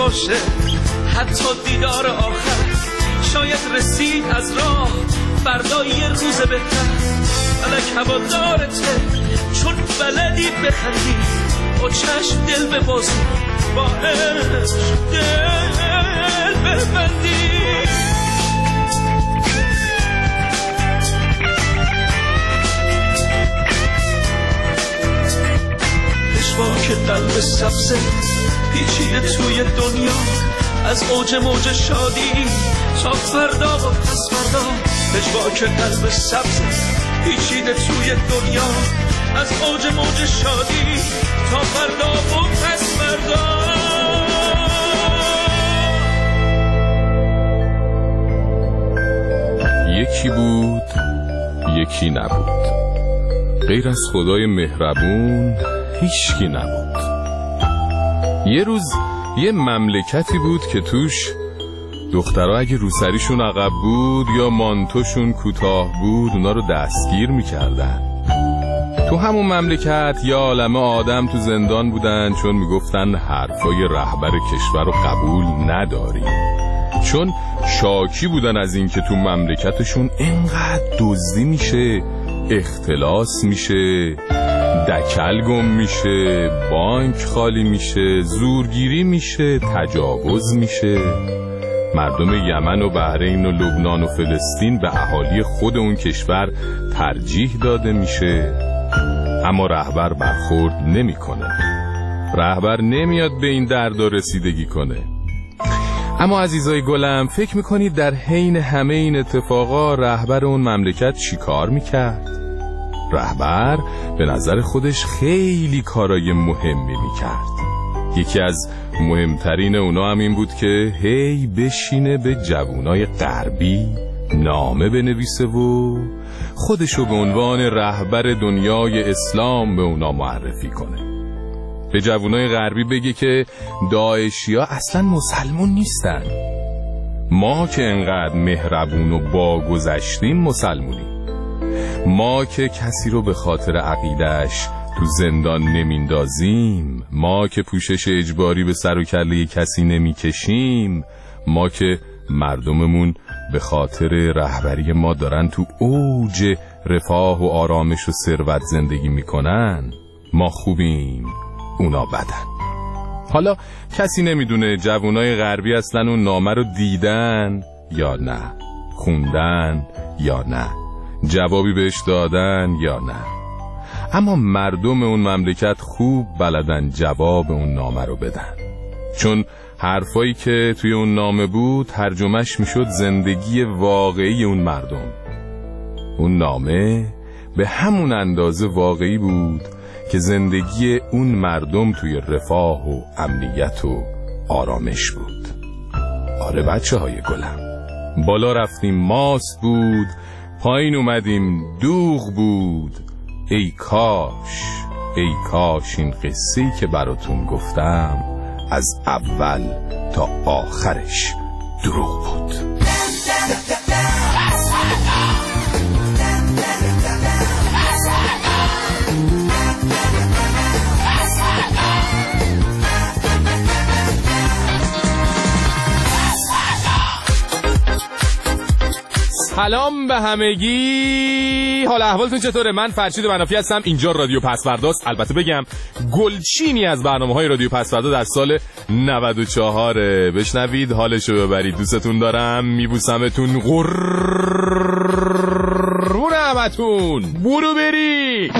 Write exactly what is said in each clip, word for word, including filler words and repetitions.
باشه، حتی دیدار آخر شاید رسید از راه، فردا یه روز بهتر. فلک هوادارته چون بلدی بخندی، با چشم دل ببازی، با عشق دل ببندی. پشواک قلب سبزه پیچیده توی دنیا، از اوج موج شادی تا فردا و پس فردا. پشواک قلب سبزه پیچیده توی دنیا، از اوج موج شادی تا فردا و پس فردا. یکی بود یکی نبود، غیر از خدای مهربون هیچکی نبود. یه روز یه مملکتی بود که توش دخترها اگه روسریشون عقب بود یا مانتوشون کوتاه بود اونا رو دستگیر میکردن. تو همون مملکت یه عالمه آدم تو زندان بودن چون میگفتن حرفای رهبر کشور رو قبول نداریم، چون شاکی بودن از این که تو مملکتشون اینقدر دزدی میشه، اختلاس میشه، دکل گم میشه، بانک خالی میشه، زورگیری میشه، تجاوز میشه. مردم یمن و بحرین و لبنان و فلسطین به اهالی خود اون کشور ترجیح داده میشه، اما رهبر برخورد نمیکنه. رهبر نمیاد به این درد رسیدگی کنه. اما عزیزای گلم، فکر میکنید در حین همه این اتفاقا رهبر اون مملکت چی کار میکرد؟ رهبر به نظر خودش خیلی کارای مهمی میکرد. یکی از مهمترین اونا هم این بود که هی بشینه به جوانای غربی نامه بنویسه و خودشو به عنوان رهبر دنیای اسلام به اونا معرفی کنه. به جوانای غربی بگه که داعشیا اصلا مسلمون نیستن، ما که انقدر مهربون و باگذشتیم مسلمونیم، ما که کسی رو به خاطر عقیدهش تو زندان نمیندازیم، ما که پوشش اجباری به سر و کله کسی نمیکشیم، ما که مردممون به خاطر رهبری ما دارن تو اوج رفاه و آرامش و ثروت زندگی میکنن، ما خوبیم اونا بدن. حالا کسی نمیدونه جوانای غربی اصلا اون نامه رو دیدن یا نه، خوندن یا نه، جوابی بهش دادن یا نه، اما مردم اون مملکت خوب بلدن جواب اون نامه رو بدن، چون حرفایی که توی اون نامه بود ترجمهش میشد زندگی واقعی اون مردم. اون نامه به همون اندازه واقعی بود که زندگی اون مردم توی رفاه و امنیت و آرامش بود. آره بچه های گلم، بالا رفتیم ماست بود، پایین اومدیم دوغ بود. ای کاش ای کاش این قصه‌ای که براتون گفتم از اول تا آخرش دروغ بود. سلام به همگی، حال احوالتون چطوره؟ من فرشید منافی هستم، اینجا رادیو پسورداست. البته بگم گلچینی از برنامه‌های رادیو پسوردا در سال نود و چهار. بشنوید حالشو ببرید. دوستتون دارم، میبوسمتون، قربون همتون. برو بری.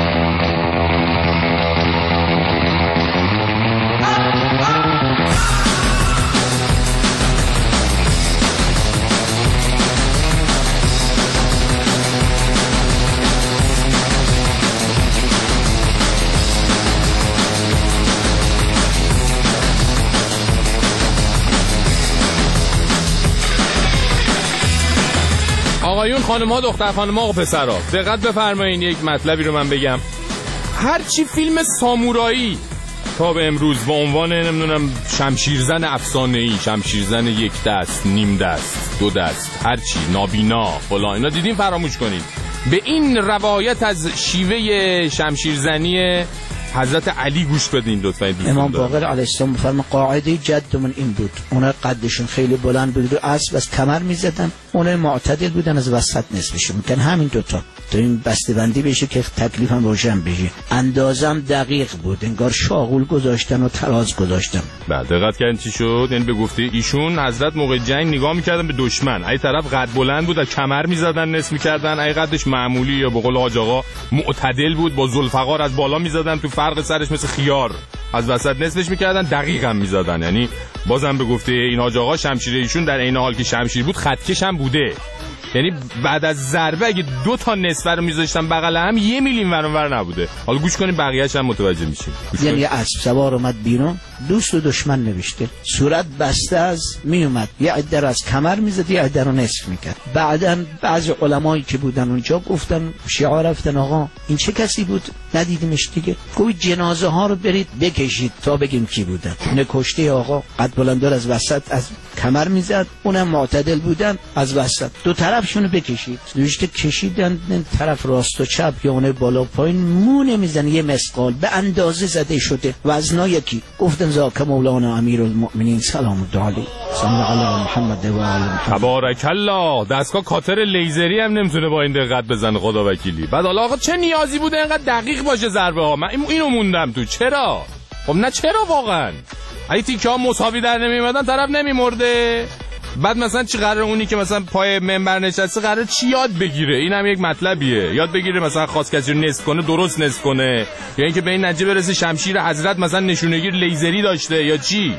آقایون، خانم‌ها، دختر خانم‌ها و پسرها، دقت بفرمایید. یک مطلبی رو من بگم. هرچی فیلم سامورایی تا به امروز با عنوان نمیدونم شمشیرزن افسانه‌ای، شمشیرزن یک دست، نیم دست، دو دست، هرچی، نابینا، فلان اینا دیدین، فراموش کنید. به این روایت از شیوه شمشیرزنی حضرت علی گوش بدین لطفا. امام باقر علیه السلام فرمان قاعده جدمون این بود، اونا قدشون خیلی بلند بود و اسب از کمر میزدن، اونا معتدل بودن از وسط نصفشون میکن، همین دوتا تو این بسته‌بندی بشه که تکلیف هم روشن بشه. اندازم دقیق بود، انگار شاغول گذاشتن و تراز گذاشتن. بعد دقت کردین چی شد؟ یعنی به گفته ایشون حضرت موقع جنگ نگاه میکردن به دشمن، ای طرف قد بلند بود از کمر میزدن نصف میکردن، ای قدش معمولی یا به قول حاج آقا معتدل بود با ذوالفقار از بالا میزدن تو فرق سرش مثل خیار از وسط نصفش میکردن، دقیق هم میزدن. یعنی بازم به گفته این حاج آقا شمشیر ایشون در عین حال که شمشیر بود خطکش هم بوده، یعنی بعد از ضربه اگه دو تا نصف رو میذاشتن بغل هم یه میلیم ور اونور نبوده. حالا گوش کنیم بقیه‌اش هم متوجه میشیم. یعنی اسب سوار اومد بیرون، دوست و دشمن نوشته، صورت بسته از می اومد، یه عده رو از کمر میزد، یه عده رو نصف میکرد. بعدن بعضی علمایی که بودن اونجا گفتن شیعه رفتن آقا این چه کسی بود ندیدیمش دیگه، گفت جنازه ها رو برید بکشید تا بگیم کی بودن. نکشته آقا قد بلندار از وسط از کمر میزد، اونم معتدل بودن از وسط، دو طرفشونو بکشید. نوشته کشیدن طرف راست و چپ یا اون بالا پایین مو نمیزنه، یه مسقال به اندازه زده شده وزنا یکی. گفتن زاک مولانا امیرالمؤمنین سلام الله علیه صلی علی محمد و آل محمد. تبارک الله. دستگاه کاتر لیزری هم نمیتونه با این دقت بزنه خدا وکیلی. بعد حالا آقا چه نیازی بوده اینقدر دقیق باشه ضربه ها؟ من اینو موندم تو چرا؟ خب نه چرا واقعا؟ اگه تیکه ها مساوی در نمیومدن طرف نمیمرده. بعد مثلا چی قراره اونی که مثلا پای منبر نشسته قراره چی یاد بگیره؟ این هم یک مطلبیه، یاد بگیره مثلا خاص کسی رو نصف کنه درست نصف کنه، یا اینکه به این نتیجه برسه شمشیر حضرت مثلا نشونگیر لیزری داشته یا چی.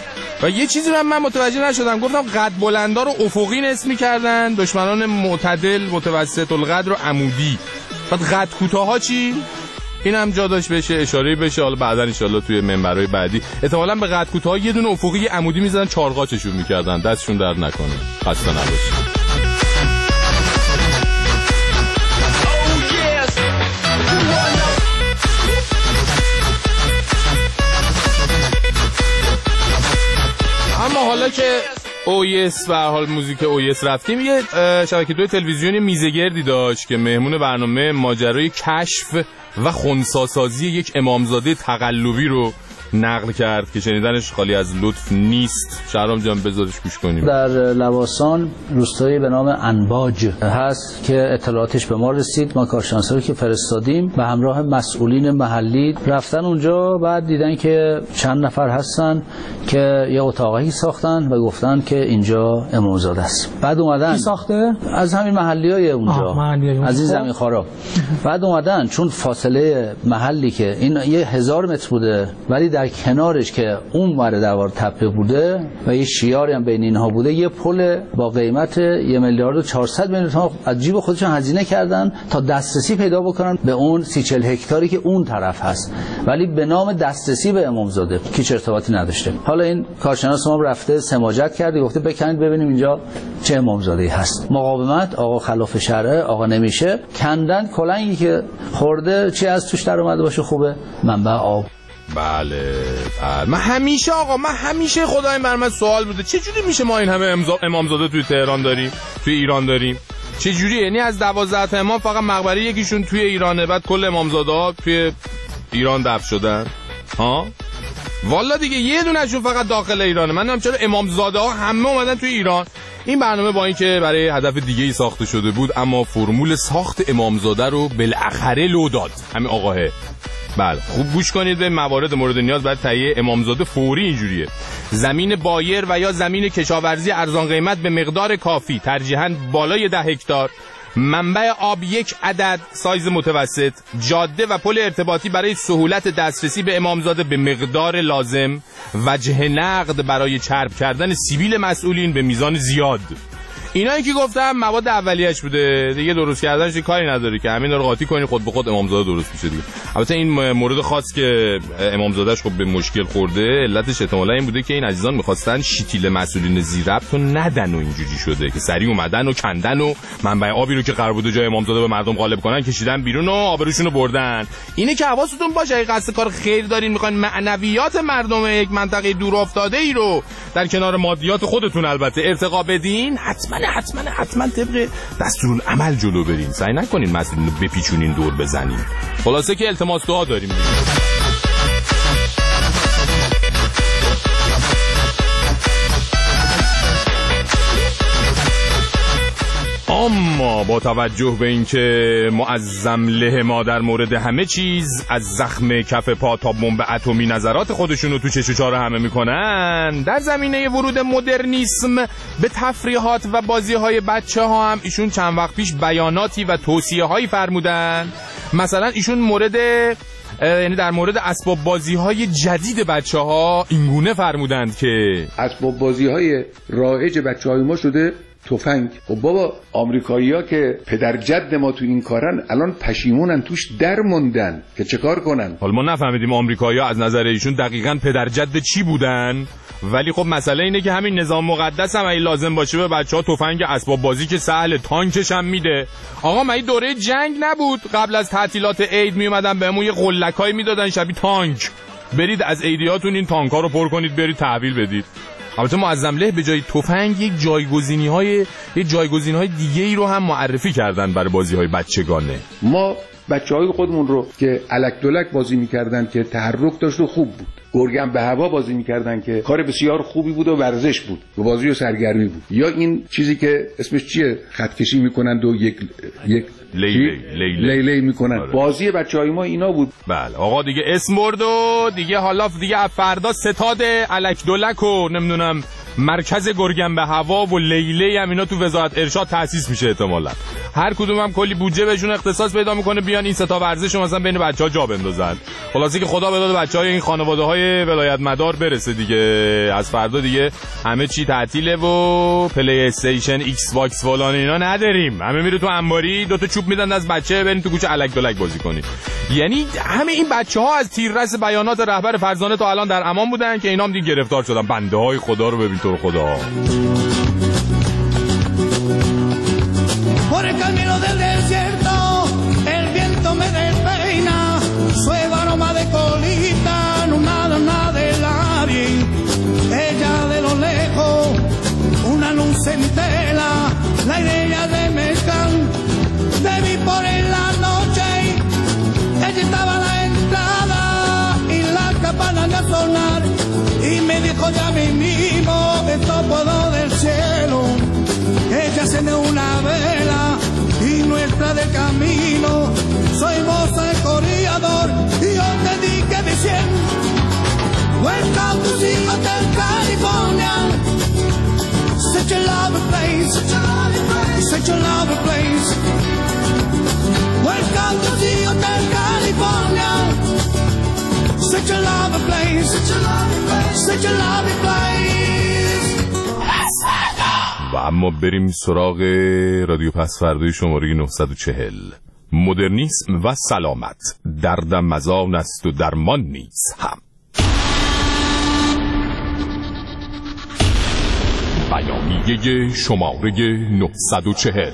و یه چیزی رو هم من متوجه نشدم، گفتم قد بلندا رو افقی نصف می‌کردن، دشمنان معتدل متوسط القد رو عمودی. بعد قد کوتاها چی؟ این هم جا داشت بشه اشاره بشه، حالا بعدا ان شاءالله توی منبرهای بعدی احتمالاً به قد کوتاه یه دونه افقی عمودی می‌زدن چارقاچشون می‌کردن، دستشون درد نکنه. خسته نباشید. اما حالا که اویس و حال موزیک اویس رفتیم، یه شبکه دو تلویزیونی میزگردی داشت که مهمون برنامه ماجرای کشف و خنثی‌سازی یک امامزاده تقلبی رو نقل کرد که شنیدنش خالی از لطف نیست. شهرام جان بذارش گوش کنیم. در لواسان روستایی به نام انباج هست که اطلاعاتش به ما رسید، ما کارشناسا رو که فرستادیم به همراه مسئولین محلی رفتن اونجا، بعد دیدن که چند نفر هستن که یه اتاقی ساختن و گفتن که اینجا امامزاده است. بعد اومدن کی ساخته؟ از همین محلیای اونجا، محلی از این زمین خارا. بعد اومدن چون فاصله محلی که این یه هزار متر بوده ولی در کنارش که اون ور دوار تپه بوده و یه شیاری هم بین اینها بوده، یه پل با قیمت یک میلیارد و چهارصد میلیون تومان از جیب خودشون هزینه کردن تا دسترسی پیدا بکنن به اون سی چهل هکتاری که اون طرف هست، ولی به نام دسترسی به امامزاده که هیچ ارتباطی نداشته. حالا این کارشناس ما رفته سماجت کرده، گفته بکنید ببینیم اینجا چه امامزاده‌ای هست. مقاومت، آقا خلاف شرع، آقا نمیشه، کندن کلنگی که خورده چی از توش در اومده باشه خوبه؟ منبع آب. بله بله. من همیشه آقا من همیشه خدای بر من سوال بوده چه جوری میشه ما این همه امزا... امامزاده توی تهران داریم، توی ایران داریم، چه جوری؟ یعنی از دوازده تا امام فقط مقبره یکیشون توی ایرانه، بعد کل امامزاده ها توی ایران دفن شدن ها؟ والا دیگه یه دونهشون فقط داخل ایرانه. من نمیدونم چرا امامزاده ها همه اومدن توی ایران. این برنامه با اینکه برای هدف دیگه ای ساخته شده بود، اما فرمول ساخت امامزاده رو بالاخره لو داد همین آقاه. بله خوب گوش کنید به موارد مورد نیاز برای تهیه امامزاده. فوری اینجوریه: زمین بایر و یا زمین کشاورزی ارزان قیمت به مقدار کافی، ترجیحاً بالای ده هکتار، منبع آب یک عدد سایز متوسط، جاده و پل ارتباطی برای سهولت دسترسی به امامزاده به مقدار لازم، وجه نقد برای چرب کردن سیبیل مسئولین به میزان زیاد. اینایی که گفتم مواد اولیه‌اش بوده دیگه، درست کردنش کاری نداره که همین رو قاطی کنی خود به خود امامزاده درست میشه دیگه. البته این مورد خاص که امامزادهش خب به مشکل خورده، علتش احتمالاً این بوده که این عزیزان می‌خواستن شیتیل مسئولین زیربط رو ندن و اینجوری شده که سریع اومدن و کندن و منبع آبی رو که قرار بوده جای امامزاده به مردم غالب کنن کشیدن بیرون و آبروشون رو بردن. اینه که حواستون باشه اگه قصد کار خیر دارین، می‌خواین معنویات مردم یک منطقه دور افتاده ای رو در کنار مادیات خودتون البته ارتقا بدین، حتما حتما حتما طبق دستورالعمل جلو برین، سعی نکنین مسئولین رو بپیچونین دور بزنین. خلاصه که التماس دعا داریم. اما با توجه به اینکه معظم له ما در مورد همه چیز از زخم کف پا تا بمب اتمی نظرات خودشونو تو چش و چار همه میکنن، در زمینه ورود مدرنیسم به تفریحات و بازی‌های بچه‌ها هم ایشون چند وقت پیش بیاناتی و توصیه‌هایی فرمودن. مثلا ایشون مورد یعنی در مورد اسباب بازی‌های جدید بچه‌ها اینگونه فرمودند که اسباب بازی‌های رایج بچه‌های ما شده تفنگ. خب بابا آمریکایی‌ها که پدر جد ما تو این کارن الان پشیمونن، توش در موندن که چه کار کنن. حالا ما نفهمیدیم آمریکایی‌ها از نظر ایشون دقیقاً پدر جد چی بودن، ولی خب مسئله اینه که همین نظام مقدس هم اگه لازم باشه به بچه‌ها تفنگ اسباب بازی که سهل، تانکش هم میده. آقا من این دوره جنگ نبود قبل از تعطیلات عید می اومدن بهمون یه قلکایی میدادن شبیه تانک، برید از عیدیاتون این تانک‌ها رو پر کنید برید تحویل بدید. البته معظم له به جای تفنگ یک جایگزینی‌های یک جایگزین‌های دیگه‌ای رو هم معرفی کردن برای بازی‌های بچگانه. ما بچه‌های خودمون رو که الک دلک بازی می‌کردن که تحرک داشت و خوب بود، گرگم به هوا بازی می‌کردن که کار بسیار خوبی بود و ورزش بود و بازی و سرگرمی بود، یا این چیزی که اسمش چیه خطکشی می‌کنند و یک یک لیلی لیلی لیلی می‌کنن. آره. بازی بچه‌های ما اینا بود. بله آقا دیگه اسم برد و دیگه حالا دیگه فردا ستاد الک دلک و نمیدونم مرکز گرگم به هوا و لیلی هم اینا تو وزارت ارشاد تأسیس میشه احتمالاً. هر کدوم هم کلی بودجه بهشون اختصاص پیدا میکنه بیان این ستا ورزش رو مثلا بین بچه‌ها جا بندازن. خلاصی که خدا به داد بچه‌های این خانواده‌های ولایت مدار برسه دیگه. از فردا دیگه همه چی تعطیله و پلی استیشن ایکس باکس فلان اینا نداریم. همه میره تو انباری دو تا چوب میدن از بچه برین تو کوچه الک دلک بازی کنید. یعنی همه این بچه‌ها از تیررس بیانات رهبر فرزانه تا الان در امان بودن که اینام دیگه گرفتار شدن. بنده‌های خدا رو ببین تو رو خدا. Por el camino del desierto, el viento me despeina, suave aroma de colita, no nada, nada de nadie. Ella de lo lejos, una luz en tela, la idea de mezcal, te vi por en la noche, ella estaba a la entrada y la campana de sonar, y me dijo ya mismo, esto puedo del cielo. Ella enciende una vela y nuestra del camino. Soy vos el corredor y yo te dije diciendo welcome to the Hotel California. Such a lovely place, such a lovely place. Welcome to the Hotel California. Such a lovely place, such a lovely place, such a lovely place. و اما بریم سراغ رادیو پس فردای شماره نهصد و چهل. مدرنیسم و سلامت، دردم مزان است و درمان نیست هم. بیانیه شماره نهصد و چهل.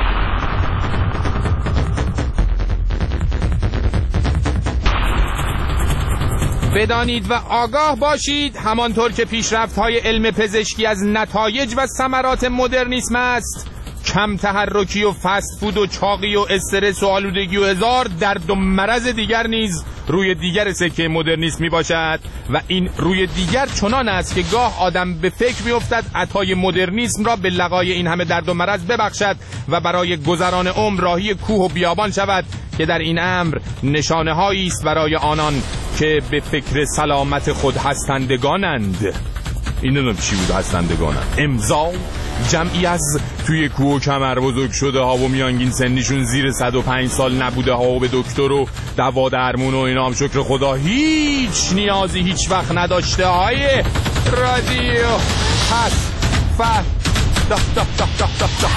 بدانید و آگاه باشید همانطور که پیشرفت‌های علم پزشکی از نتایج و ثمرات مدرنیسم است، کم تحرکی و فست فود و چاقی و استرس و آلودگی و هزار درد و مرض دیگر نیز روی دیگر سکه مدرنیسم می باشد و این روی دیگر چنان است که گاه آدم به فکر می افتد عطای مدرنیسم را به لقای این همه درد و مرض ببخشد و برای گذران عمر راهی کوه و بیابان شود که در این امر نشانه هایی است برای آنان که به فکر سلامت خود هستندگانند. این نمیدونم چی بود هستندگانند. امضا جمعی از توی کوه و کمر بزرگ شده ها و میانگین سنیشون زیر صد و پنج سال نبوده ها و به دکتر و دوا درمون و اینا هم شکر خدا هیچ نیازی هیچ وقت نداشته های رادیو پس فردا دا دا دا دا دا دا.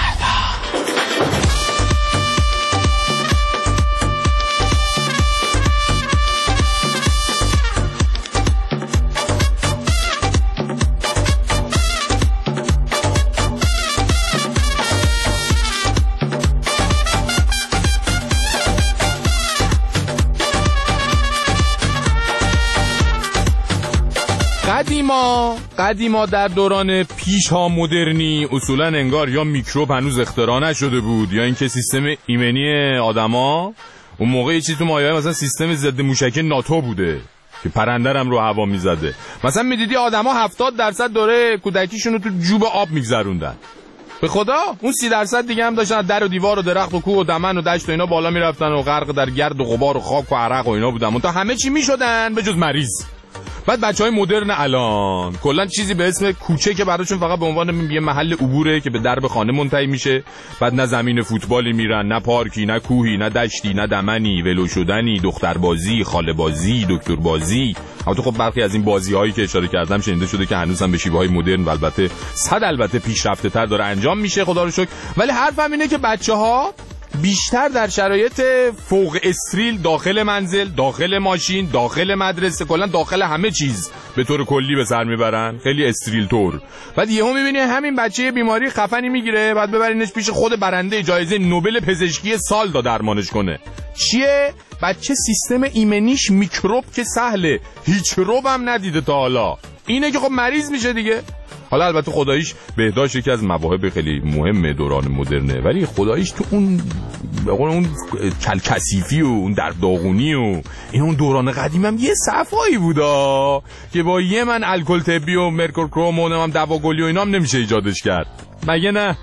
قدیما قدیما در دوران پیش ها مدرنی اصولا انگار یا میکروب هنوز اختراع نشده بود یا اینکه سیستم ایمنی آدما اون موقع یه چیز تو مایه‌های مثلا سیستم ضد موشکی ناتو بوده که پرنده هم رو هوا میزده. مثلا میدیدی آدما هفتاد درصد دوره کودکیشون رو تو جوب آب میگذروندن. به خدا اون سی درصد دیگه هم داشتن در و دیوار و درخت و کوه و دمن و دشت و اینا بالا میرفتن و غرق در گرد و غبار و خاک و عرق و اینا بودن، تا همه چی میشدن به جز مریض. بعد بچهای مدرن الان کلا چیزی به اسم کوچه که براشون فقط به عنوان یه محل عبوره که به درب خانه منتهی میشه، بعد نه زمین فوتبالی میرن، نه پارکی، نه کوهی، نه دشتی، نه دمنی، ولو شدنی، دختربازی، خاله بازی، دکتر بازی. البته خب برخی از این بازی‌هایی که اشاره کردم شنیده شده که هنوز هم به شیوه‌های مدرن و البته صد البته پیشرفته‌تر داره انجام میشه، خدا رو شکر. ولی حرفم اینه که بچه‌ها بیشتر در شرایط فوق استریل داخل منزل، داخل ماشین، داخل مدرسه، کلا داخل همه چیز به طور کلی به سر میبرن، خیلی استریل طور. بعد یهو میبینی همین بچه بیماری خفنی میگیره، بعد ببرینش پیش خود برنده جایزه نوبل پزشکی سال تا درمانش کنه. چیه؟ بچه سیستم ایمنیش میکروب که سهله، هیچ روب هم ندیده تا حالا، اینه که خب مریض میشه دیگه. حالا البته خداییش بهداشت یکی از مواهب خیلی مهمه دوران مدرنه، ولی خداییش تو اون اون کلکسیفی و اون در داغونی و این اون دوران قدیم هم یه صفایی بودا که با یه من الکل طبی و مرکورکروم و هم دواگلی و اینا هم نمیشه ایجادش کرد، مگه نه؟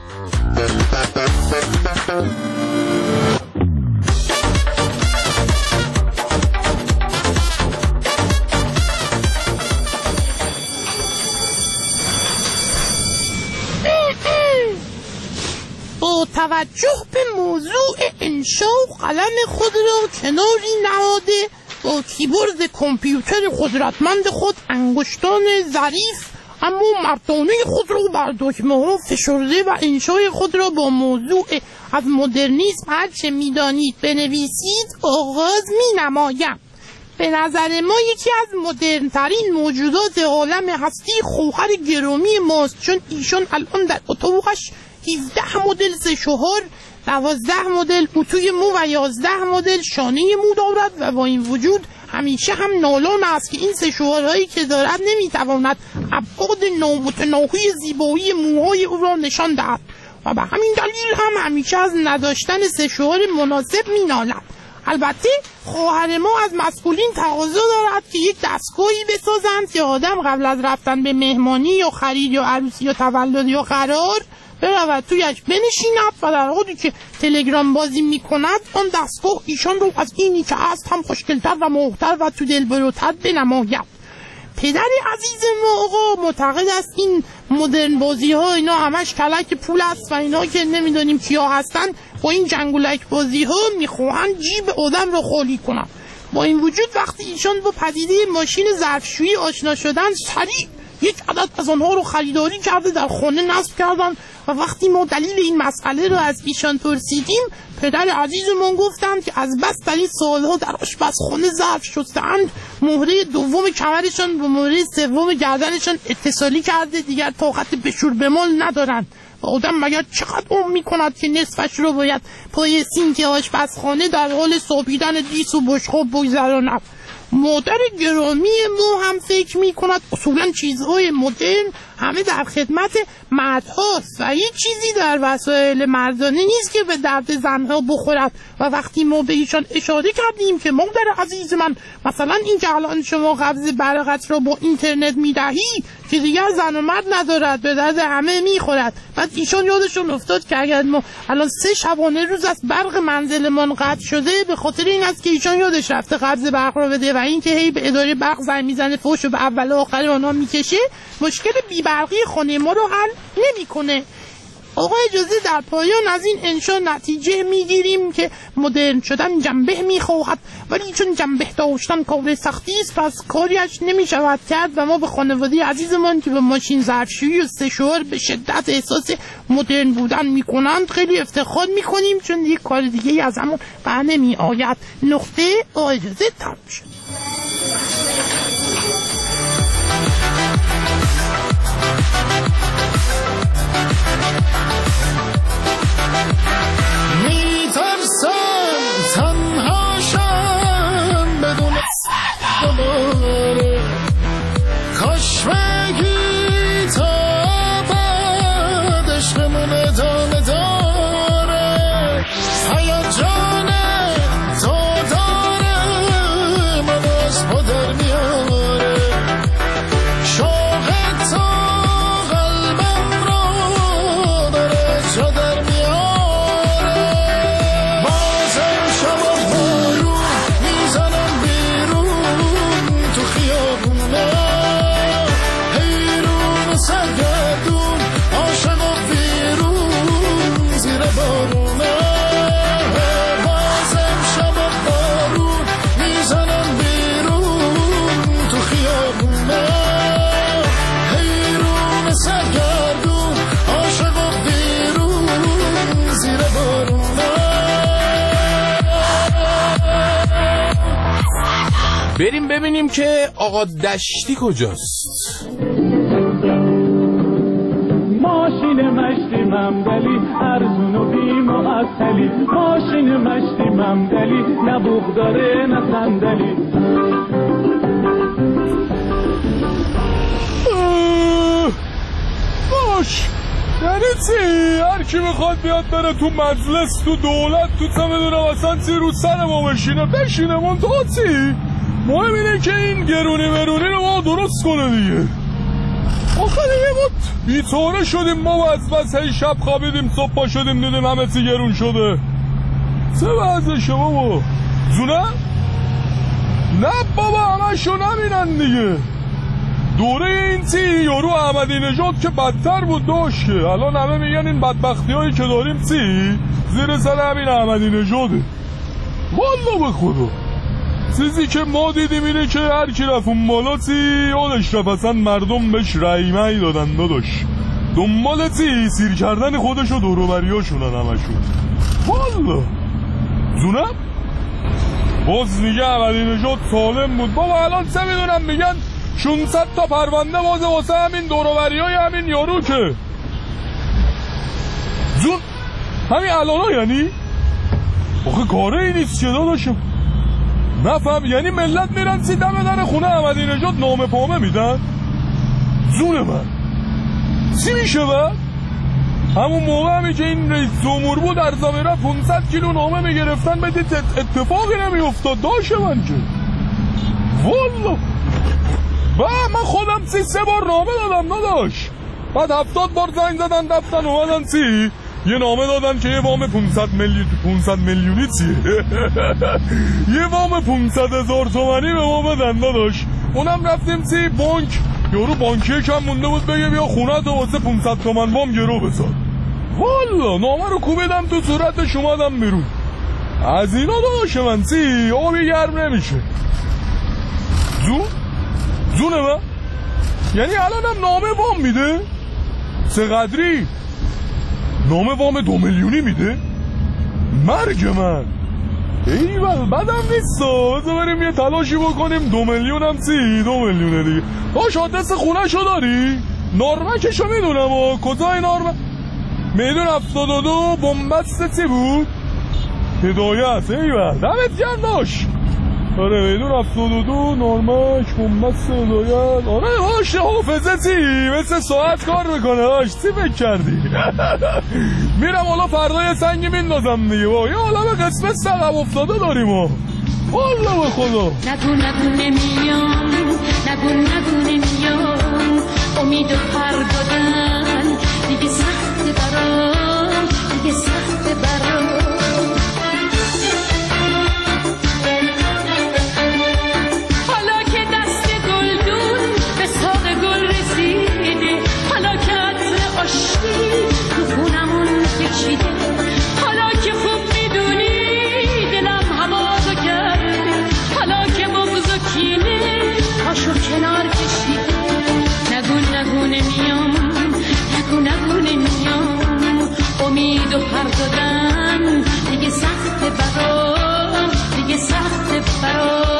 با توجه به موضوع انشا قلم خود را کناری نهاده با کیبورد کامپیوتر قدرتمند خود انگشتان ظریف اما مردانه خود را بر دکمه ها فشرده و انشای خود را با موضوع از مدرنیسم هرچه میدانید بنویسید آغاز می نمایم. به نظر ما یکی از مدرنترین موجودات عالم هستی خواهر گرامی ماست، چون ایشان الان در اتاقش هفده مدل سه شوهر، دوازده مدل اتوی مو و یازده مدل شانه مو دارد و با این وجود همیشه هم نالان است که این سه شوهرهایی که دارد نمیتواند ابعاد نامتناهی زیبایی موهای او را نشان دهد و به همین دلیل هم همیشه از نداشتن سه شوهر مناسب مینالد. البته خواهر ما از مسئولین تقاضا دارد که یک دستگاهی بسازند که آدم قبل از رفتن به مهمانی یا خرید یا عروسی یا تولد یا قرار برود تویش بنشیند و در حالی که تلگرام بازی میکند آن دستگاه ایشان رو از اینی که هست هم خوشگلتر و موهتر و تو دل بروتر بنماید. پدر عزیز ما آقا معتقد است این مدرن بازی ها اینا همش کلک پول است و اینا که نمیدونیم کیا هستن با این جنگولک بازی ها میخواهند جیب آدم رو خالی کنن. با این وجود وقتی ایشان با پدیده ماشین ظرفشویی آشنا شدن سریع یک عدد از آنها رو خریداری کرده در خانه نصب کردن و وقتی ما دلیل این مسئله رو از ایشان پرسیدیم پدر عزیزمون گفتند که از بس در این سالها در آشپزخانه ظرف شستند مهره دوم کمرشان با مهره سوم گردنشان اتصالی کرده دیگر طاقت بشور بمال ندارند و آدم مگر چقدر عمر میکند که نصفش رو باید پای سینک آشپزخانه در حال صابیدن دیس و بشقاب بگذراند. مادر گرامی ما هم فکر می کند اصولا چیزهای مدرن همه در خدمت مردهاست و هیچ چیزی در وسایل مردانه نیست که به درد زنها بخورد و وقتی ما به ایشان اشاره کردیم که مادر عزیز من مثلا این که الان شما قبض برقت را با اینترنت می دهی که دیگر زن و مرد ندارد به درد همه می خورد، بعد ایشان یادشون افتاد که اگر ما الان سه شبانه روز از برق منزلمان قطع شده به خاطر این است که ایشان یادش رفته قبض برق را بده و این که هی به اداره برق زنگ میزنه فوش و به اول و آخر آنها میکشه مشکل بی‌برقی خانه ما رو حل نمیکنه. آقا اجازه در پایان از این انشا نتیجه میگیریم که مدرن شدن جنبه میخواهد ولی چون جنبه داشتن کار سختی است پس کاریش نمیشود کرد و ما به خانواده عزیزمان که به ماشین ظرفشویی و سه شوهر به شدت احساس مدرن بودن میکنند خیلی افتخار میکنیم چون یک کار دیگه از همون بر نمی آید. نقطه آقا اجازه تمام شد. بریم ببینیم که آقا دشتی کجاست. ماشین مشتی ممدلی ارزون و بی معطلی، ماشین مشتی ممدلی نه بوق داره نه صندلی. باش یعنی چی؟ هر کی بخواد بیاد بره تو مجلس تو دولت تو چه میدونم اصلا چی رو سر ما بشینه بشینه من تو چی؟ مهم اینه که این گرونی مرونی رو ما درست کنه دیگه. آخه دیگه ما بیتاره شدیم، ما از بس هی شب خوابیدیم صبح پا شدیم دیدیم همه چی گرون شده. چه وضعشه بابا؟ زونه؟ نه بابا همشو نمینن دیگه. دوره این چی یارو احمدی نژاد که بدتر بود داشت که الان همه میگن این بدبختی هایی که داریم چی زیر سر همین احمدی نژاده. والا به خدا چیزی که ما دیدیم اینه که هر کی رفت اون بالا چی یادش رفت اصلا مردم بهش رای می دادن نداشت دنبال چی سیر کردن خودش و دوروبریاشونن همشون. والا زونم باز میگه احمدی نژاد سالم بود بابا. الان چه میدونم میگن ششصد تا پرونده واسه واسه همین دوروبریای همین یارو که زون همین الانا یعنی آخه کاره ای نیست که داداشم نفهم. یعنی ملت میرن سی دم در خونه احمدی نژاد نامه پامه میدن. زون من چی میشه بعد؟ همون موقع همی که این رئیس جمهور بود در زمینه پانصد کیلو نامه میگرفتن بدید اتفاقی نمیافتاد داشه من که والا. و من خودم سی سه بار نامه دادم نداشت. بعد هفتاد بار زنگ زدن دفتن اومدن سی یه نامه دادن که یه وام پانصد میلیون پانصد میلیونی چیه یه وام پانصد هزار تومانی به ما بدن نداشت. اونم رفتیم سی بانک یارو بانکیه کم مونده بود بگه بیا خونه تو واسه پانصد تومن وام گرو بسار. والا نامه رو کوبیدم تو صورتش اومدم بیرون. از اینا داشت من سی آبی گرم نمیشه. زون زونه من یعنی الان هم نامه وام میده؟ چقدری؟ نامه وام دو میلیونی میده؟ مرگ من ایول بدم نیست. بذار بریم یه تلاشی بکنیم دو میلیون هم سی دو میلیونه دیگه. باش آدرس خونه شو داری؟ نارمکشو میدونم و کجای نارمک؟ میدون هفتاد و دو بنبست چی بود؟ هدایت ایول دمت گرم داشت. آره میدون هفتاد و دو نارمک بنبست هدایت. آره باشه حافظه چی مثل ساعت کار میکنه باش. چی فکر کردی؟ میرم حالا فردا یه سنگی میندازم دیگه با یه عالم قسمت سقب افتاده داریم و والله به خدا. نگو نگو نمیام نگو نگو نمیام امید و پر دادن دیگه سخت برام دیگه سخت برام. حالا که دست گلدون به ساق گل رسیده حالا که عطر آشتی تو خونمون کشیده حالا که خوب میدونی دلم هوازو کرده حالا که بغض و کینه پاشو کنار کشیده. نگو نگو نمیام نگو نگو نمیام امید و پر دادن دیگه سخت برام دیگه سخت برام.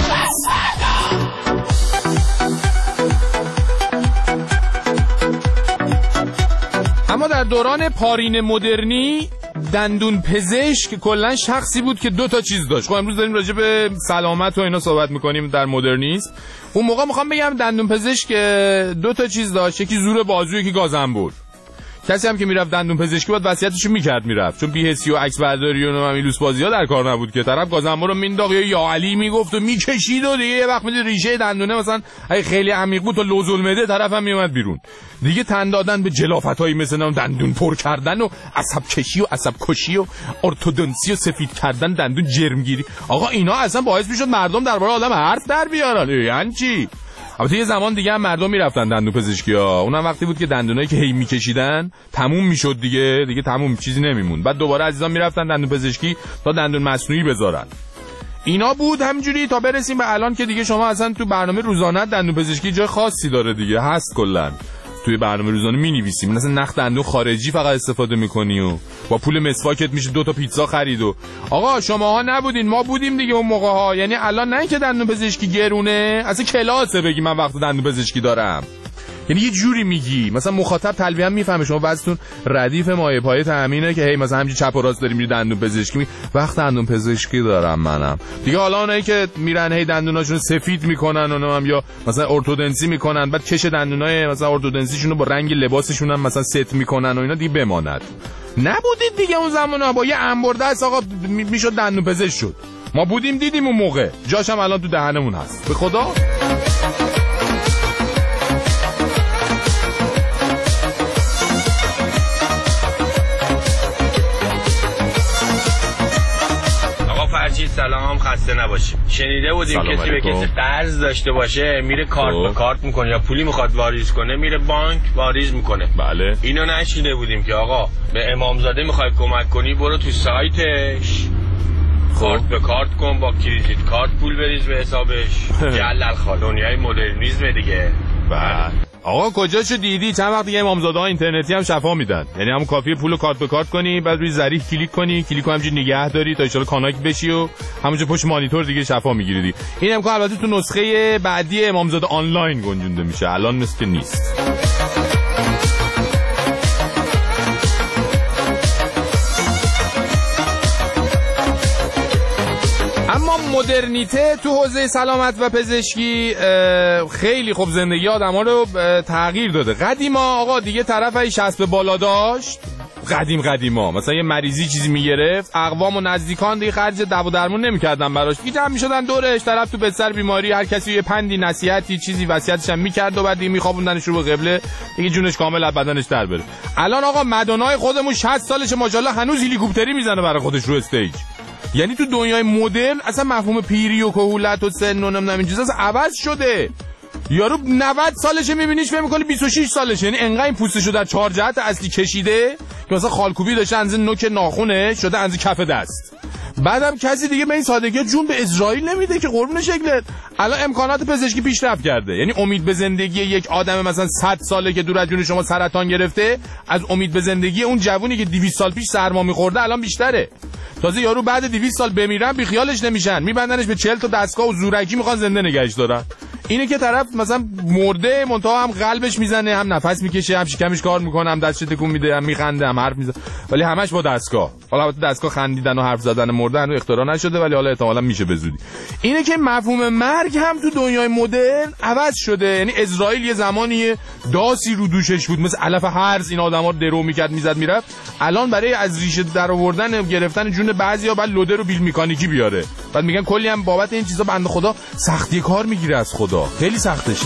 اما در دوران پارین مدرنی دندون پزشک کلا شخصی بود که دو تا چیز داشت. خب امروز داریم راجع به سلامت و اینا صحبت میکنیم در مدرنیسم. اون موقع میخوام بگم دندون پزشک دو تا چیز داشت، یکی زور بازو یکی گازنبر. کسی هم که میرفت دندون پزشکی باید وصیتشو میکرد میرفت، چون بی‌حسی و عکس برداری و نمیدونم لوس بازی‌ها در کار نبود که طرف گازنبر رو مینداخت یا یا علی میگفت و میکشید و دیگه یه وقت میدید ریشه دندونه مثلا اگه خیلی عمیق بود تا لوزالمعده طرف هم میومد بیرون دیگه. تن دادن به جلافتایی مثلا دندون پر کردن و عصب کشی و عصب کشی و ارتودنسی و سفید کردن دندون جرمگیری. آقا اینا اصلا باعث میشد مردم درباره آدم حرف در بیارن. یعنی چی؟ البته یه زمان دیگه هم مردم میرفتن دندون پزشکی‌ها. اونم وقتی بود که دندونایی که هی میکشیدن تموم میشد دیگه دیگه تموم چیزی نمیمون. بعد دوباره عزیزان میرفتن دندون پزشکی تا دندون مصنوعی بذارن. اینا بود همینجوری تا برسیم به الان که دیگه شما اصلا تو برنامه روزانه دندون پزشکی جای خاصی داره دیگه هست کلا. توی برنامه روزانه می‌نویسیم مثلا نخ دندون خارجی فقط استفاده می‌کنی و با پول مسواکت میشه دو تا پیتزا خرید و آقا شماها نبودین ما بودیم دیگه اون موقع‌ها. یعنی الان نه که دندون پزشکی گرونه، اصلا کلاسه بگی من وقت دندون پزشکی دارم. یعنی یه جوری میگی مثلا مخاطب تلویحا میفهمه شما واسهتون ردیف مایه پایه تامینه که هی مثلا همینجوری چپ و راست داری میری دندون پزشکی می وقت دندون پزشکی دارم منم دیگه. حالا اونایی که میرن هی دندوناشون سفید میکنن اونم یا مثلا ارتودنسی میکنن بعد کش دندونای مثلا ارتودنسیشون رو با رنگ لباسشون هم مثلا ست میکنن و اینا دیگه بماند. نبودید دیگه اون زمانا با یه انبردست آقا میشد دندون پزشک شد. ما بودیم دیدیم اون موقع، جاشم الان تو دهنمون هست به خدا. سلام، خسته نباشیم. شنیده بودیم کسی به کسی قرض داشته باشه میره کارت به کارت میکنه یا پولی میخواد واریز کنه میره بانک واریز میکنه. بله اینو نشیده بودیم که آقا به امامزاده میخوای کمک کنی برو تو سایتش کارت به کارت کن با کریدیت کارت پول بریز به حسابش. جلل خال دنیای مدرنیسم دیگه. بله آقا کجاشو دیدی؟ چند وقت دیگه امامزاده ها اینترنتی هم شفا میدن. یعنی همون کافیه پولو کارت به کارت کنی بعد روی ظریف کلیک کنی کلیکو همینجوری نگه داری تا ان شاءالله کاناک بشی و همونجا پشت مانیتور دیگه شفا میگیری دیگه. این امکان البته تو نسخه بعدی امامزاده آنلاین گنجونده میشه، الان مثل نیست. اما مدرنیته تو حوزه سلامت و پزشکی خیلی خوب زندگی آدم‌ها رو تغییر داده. قدیما آقا دیگه طرفای شصت به بالا داشت، قدیم قدیما مثلا یه مریضی چیزی میگرفت اقوام و نزدیکان دیگه خرج دوا درمون نمی‌کردن براش، دیگه جمع می‌شدن دورش، طرف تو بستر بیماری هر کسی یه پندی نصیحتی چیزی وصیتش هم می‌کرد و بعد دیگه می‌خوابوندنش رو به قبله دیگه جونش کامل از بدنش در بره. الان آقا مدونای خودمون شصت سالشه ماشاءالله هنوز هلیکوپتری میزنه برای خودش رو استیج. یعنی تو دنیای مدرن اصلا مفهوم پیری و کهولت و سن و نمیدونم این چیزا عوض شده. یارو نود سالشه میبینیش فکر می‌کنی بیست و شش سالشه، یعنی انقدر این پوستشو در چهار جهت اصلی کشیده که مثلا خالکوبی داشته اندازه نوک ناخونه شده اندازه کف دست. بعدم کسی دیگه به این سادگی جون به اسرائیل نمیده که قربون شکلت. الان امکانات پزشکی پیشرفت کرده، یعنی امید به زندگی یک آدم مثلا صد ساله که دور از جون شما سرطان گرفته از امید به زندگی اون جوونی که دویست سال پیش سرما می‌خورده الان بیشتره. تازه یارو بعد دویست سال بمیرن بی خیالش نمیشن، میبندنش به چهل تا دستگاه و زورکی میخوان زنده نگهش دارن. اینه که طرف مثلا مرده منتها هم قلبش میزنه هم نفس میکشه هم شکمش کار میکنه هم دستش تکون میده هم میخنده هم حرف میزنه، ولی همش با دستگاه. حالا البته دستگاه خندیدن و حرف زدن مردن و اختراع نشده ولی حالا احتمالاً میشه به زودی. اینه که مفهوم مرگ هم تو دنیای مدرن عوض شده. یعنی اسرائیل یه زمانی داسی رو دوشش بود مثل علف هرز این آدما رو درو میکرد میزد میرفت، الان برای از ریشه در آوردن گرفتن جون بعضیا بعد لوده رو بیل مکانیکی بیاره. بعد میگن کلی هم بابت این چیزا بنده خدا سختی کار میگیره از خدا، خیلی سختشه.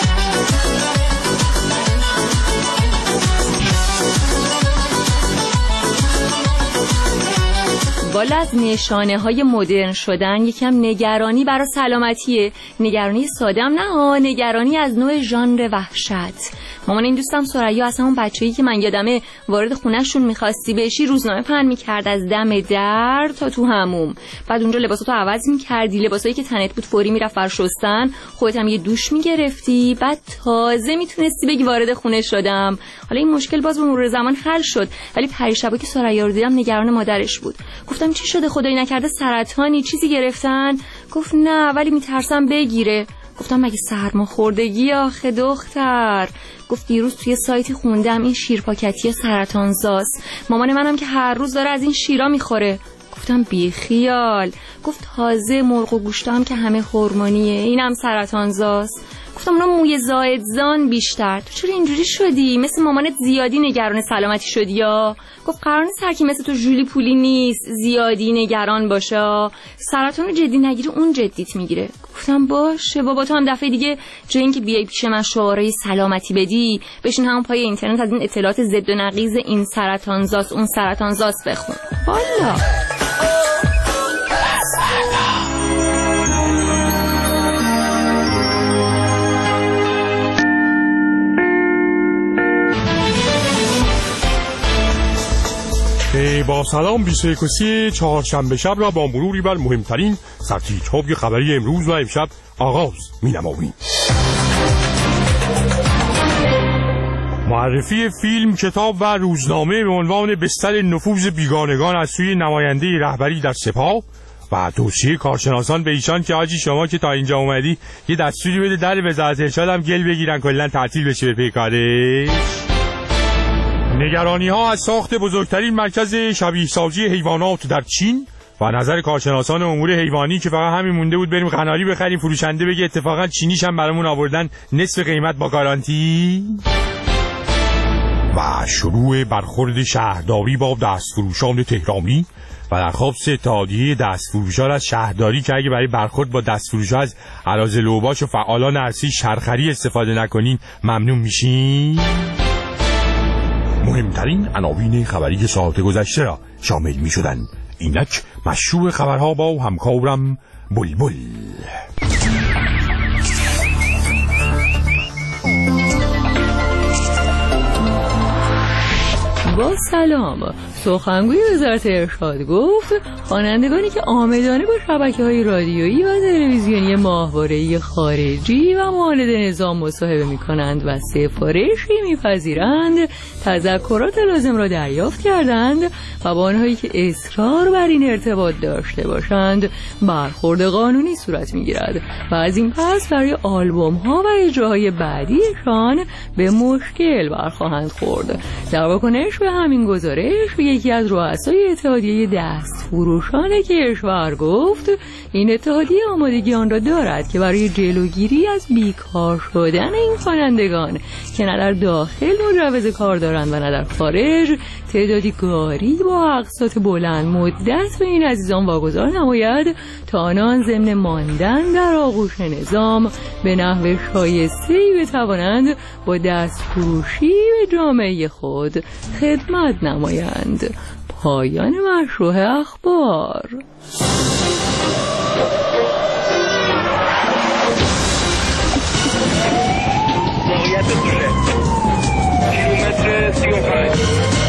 والا از نشانه های مدرن شدن یکم نگرانی برای سلامتیه. نگرانی ساده هم نه ها، نگرانی از نوع ژانر وحشت. مامان این دوستم ثریا اصلا اون بچه‌ای که من یادمه وارد خونه‌شون می‌خواستی بشی روزنامه پهن می‌کرد از دم در تا تو حموم، بعد اونجا لباساتو عوض می‌کردی، لباسایی که تنت بود فوری میرفت بر شستن، خودت هم یه دوش می‌گرفتی، بعد تازه میتونستی بگی وارد خونه شدم. حالا این مشکل باز به مرور زمان حل شد، ولی پریشبا که ثریا رو دیدم نگران مادرش بود. گفتم چی شده خدایی نکرده سرطانی چیزی گرفتن؟ گفت نه ولی میترسم بگیره. گفتم مگه سرماخوردگی آخه دختر؟ گفت دیروز توی سایتی خوندم این شیرپاکتی سرطانزاست، مامان منم که هر روز داره از این شیرا میخوره. گفتم بی خیال. گفت تازه مرغ و گوشت هم که همه هورمونیه اینم سرطانزاست. گفتم اونا موی زائدزان بیشتر. تو چرا اینجوری شدی؟ مثل مامانت زیادی نگران سلامتی شدی یا؟ گفت قرار نیست هر کی مثل تو جولی پولی نیست زیادی نگران باشه، سرطان رو جدی نگیری اون جدیت میگیره. گفتم باشه بابا، تو هم دفعه دیگه جای اینکه بیای پیش من شعارهای سلامتی بدی بشین همون پای اینترنت از این اطلاعات ضد و نقیض این سرطانزاست اون سرطانزاست بخون. والا با سلام بیست و یک و سی چهارشنبه شب را با مروری بر مهمترین سرتیترهای خبری امروز و امشب آغاز می نماییم. معرفی فیلم، کتاب و روزنامه به عنوان بستر نفوذ بیگانگان از سوی نماینده رهبری در سپاه و توصیه کارشناسان به ایشان که آجی شما که تا اینجا اومدی یه دستوری بده در وزارت ارشاد هم گل بگیرن کلا تعطیل بشه به پیکارش. نگرانی ها از ساخت بزرگترین مرکز شبیه سازی حیوانات در چین و نظر کارشناسان امور حیوانی که فقط همین مونده بود بریم قناری بخریم فروشنده بگه اتفاقا چینیش هم برامون آوردن نصف قیمت با گارانتی. و شروع برخورد شهرداری با دستفروشان تهرانی و درخواست اتحادیه دستفروشان از شهرداری که اگه برای برخورد با دستفروشان از اراذل لوباش و فعالان ارسی شرخری استفاده نکنین ممنون میشین. مهمترین عناوین خبری ساعت گذشته را شامل می شدن. اینک مشروع خبرها با همکارم بلبل. با سلام. سخنگوی وزارت ارشاد گفت خوانندگانی که عامدانه با شبکه‌های رادیویی و تلویزیونی ماهواره‌ای خارجی و معاند نظام مصاحبه می‌کنند و سفارشی می‌پذیرند تذکرات لازم را دریافت کردند و با آنهایی که اصرار بر این ارتباط داشته باشند برخورد قانونی صورت می‌گیرد و از این پس برای آلبوم‌ها و اجراهای بعدیشان به مشکل برخواهند خورد. در واکنش به همین گزارش یکی از رؤسای اتحادیه دستفروشان کشور گفت این اتحادیه آمادگی آن را دارد که برای جلوگیری از بیکار شدن این خوانندگان که نه در داخل مجوز کار دارند و نه در خارج تعدادی گاری با اقساط بلند مدت به این عزیزان واگذار نماید تا آنان ضمن ماندن در آغوش نظام به نحو شایسته‌ای بتوانند با دستفروشی به جامعه خود خدمت نمایند. پایان مشروع اخبار. موقعیت دوله کیلومتر سی و پنج.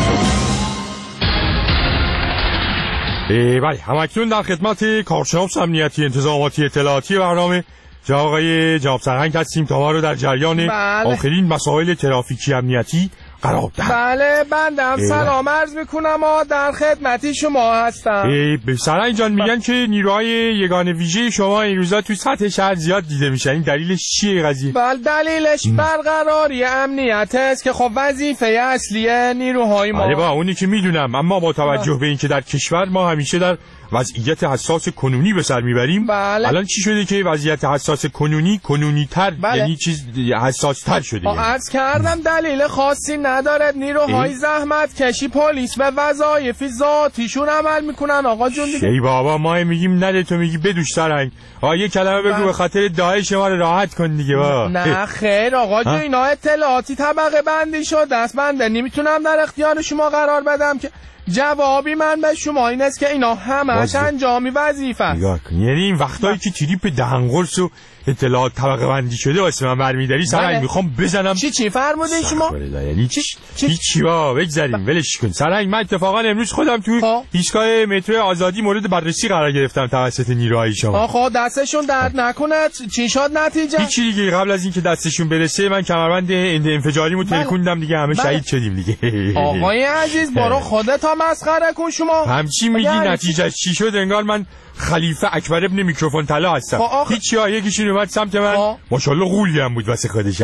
بله، همکنون در خدمت کارشناس امنیتی انتظاماتی اطلاعاتی برنامه جناب آقای جناب سرهنگ هستیم تا ما رو در جریان بله. آخرین مسائل ترافیکی امنیتی قرار دهند. بله بندم سلام عرض میکنم و در خدمتی شما هستم. به سرهنگ جان میگن که نیروهای یگان ویژه شما این روزا توی سطح شهر زیاد دیده میشن، این دلیلش چیه قضیه؟ بله دلیلش برقراری امنیت است که خب وظیفه اصلی نیروهای ما. بله با اونی که میدونم، اما با توجه بله. به اینکه در کشور ما همیشه در وضعیت حساس کنونی به سر میبریم بله. الان چی شده که وضعیت حساس کنونی کنونی تر بله. یعنی چیز حساس تر شده؟ عرض کردم دلیل خاصی ندارد. نیروهای زحمت کشی پلیس به وظایف ذاتیشون عمل میکنن آقا جون دیگه. ای بابا ما میگیم نده تو میگی بدوش سرنگ. آقا یه کلمه بگو به خاطر داعش ما رو راحت کن دیگه با. نه خیر آقا جون اینا اطلاعاتی طبقه بندی شد دست بنده نمیتونم در اختیار شما قرار بدم که جوابی من به شما این است که اینا همش انجامی وظیفه است. نگاه کن یعنی این وقتایی که تریپ دهنقرص و اطلاعات طبقه بندی شده واسه من برمیداری سرنگ میخوام بزنم. چی چی فرمودین شما؟ یعنی چی چی وا بگذاریم ولش کن سرنگ. من اتفاقا امروز خودم تو ایستگاه مترو آزادی مورد بررسی قرار گرفتم توسط نیروهای شما. آخه دستشون درد نکنه. چی شد نتیجه؟ هیچ دیگه قبل از اینکه دستشون برسه من کمربند انفجاریمو ترکوندم دیگه همه شهید شدیم دیگه. آقای عزیز برو خودت تا مسخره کن شما. همچی میگی نتیجه چی شد؟ انگار من خلیفه اکبر ابن میکروفون طلا هستم. هیچ یا یکیشون اومد سمت من ماشاءالله غولی هم بود واسه خودش.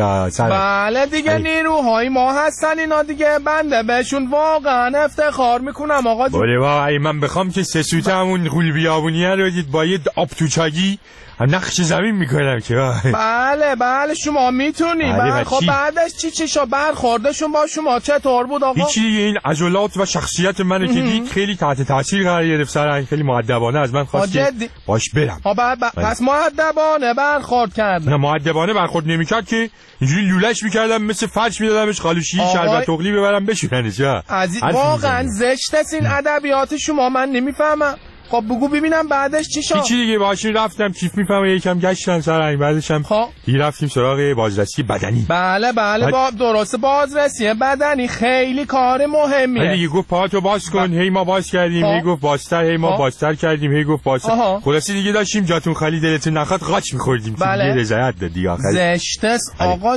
بله دیگه نیروهای ما هستن اینا دیگه بنده بهشون واقعا افتخار میکنم آقا جون. بله وای من بخوام که سه سوته همون غول بیابونیه رو دید با یه آب توچاگی نقش زمین میکنم که بله بله شما میتونی. بله خب بعدش چی چی شو برخوردشون با شما چطور بود آقا؟ هیچی دیگه این عضلات و شخصیت منو که دید خیلی تحت تاثیر قرار گرفت سرنگ. خیلی مؤدبانه از من خواست که باش برم. بعد ب... پس مؤدبانه برخورد کرد. نه مؤدبانه برخورد نمیکرد که اینجوری لولش میکردم مثل فرش میدادمش خالوشی شربت اغلی ببرم بشوننش. عزیز واقعا زشت است این ادبیات شما من نمیفهمم. خب بگو ببینم بعدش چی شد؟ هیچی دیگه باشین رفتم کیف میفهمم یکم گشتم سرنگ بعدش هم خب رفتیم سراغ بازرسی بدنی. بله بله با درست بازرسی بدنی خیلی کار مهمیه. دیگه گفت پاهاتو باز کن. هی ما باز کردیم. هی گفت بازتر. هی ما بازتر کردیم. هی گفت بازتر. خلاصی دیگه داشتیم جاتون خالی دلتون نخواد قاچ می‌خوردیم. بله. دیگه رضایت داد دیگه آخر. زشت است آقا ج...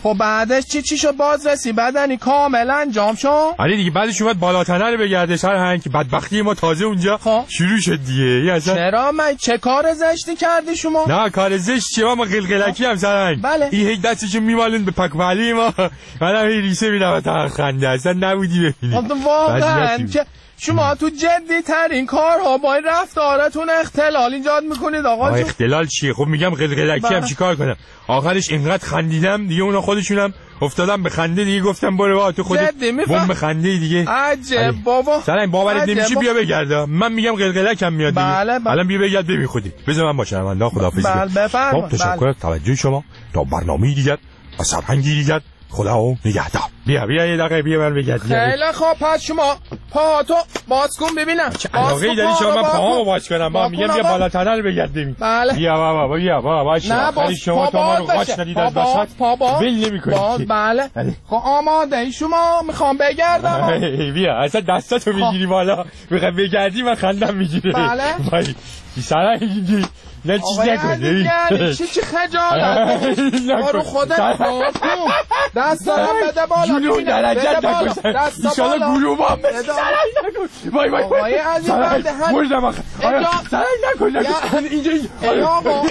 خب بعدش چی چی شد؟ بازرسی بدنی کاملا انجام شد. آره دیگه بعدش اومد بالاتنه رو بگرده سرهنگ که بدبختی ما تازه اونجا خب. شروع شد دیگه. اصلا چرا من چه کار زشتی کردی شما؟ نه کار زشت چه ما قلقلکی هم سرهنگ. بله. این هی دستشو میمالون به پکوالی ما. منم هی ریسه میدم تا خنده اصلا نبودی ببینی. واقعا که شما تو جدی ترین کارها با این رفتارتون اختلال ایجاد میکنید آقا جو. اختلال چیه؟ خب میگم قلقلکی هم چیکار کنم؟ آخرش اینقدر خندیدم دیگه اونا خودشونم افتادم به خنده دیگه گفتم برو بابا تو خودت بم خنده دیگه. عجب بابا. سلام باورت نمیشه بیا بگرد. من میگم قلقلکم میاد دیگه. بله بله. الان بیا بگرد ببین خودی. بذار من باشم من خداحافظی. بله بفرمایید. خب تشکر از توجه شما. تا برنامه دیگه از سرهنگی دیگه خدا و نگهدار. بیا بیا یه دقیقه بیا من بگرد. خیلی خوب پس شما پا تو باز کن ببینم. چه علاقه‌ای داری شما من پاهامو باز کنم؟ با میگم بیا بالاتنه رو بگرد ببین. بله. بیا بابا بیا بابا باشه. نه شما تو ما رو قاچ ندید از وسط. ول نمی‌کنی. بله. خب آماده ای شما میخوام بگردم. بیا اصلا دستاتو میگیری بالا. میخوام بگردی من خندم میگیره. بله. وای سرنگی نه چیز نکنی. چی چی خجالت. برو خودت باز کن. دستم بده بالا. جلو درجت نکن. ایشالا گلوم هم مثل سرنگ نکن. وای وای آقای عزیز بنده هم بردم آخه سرنگ نکن نکن اینجا آقا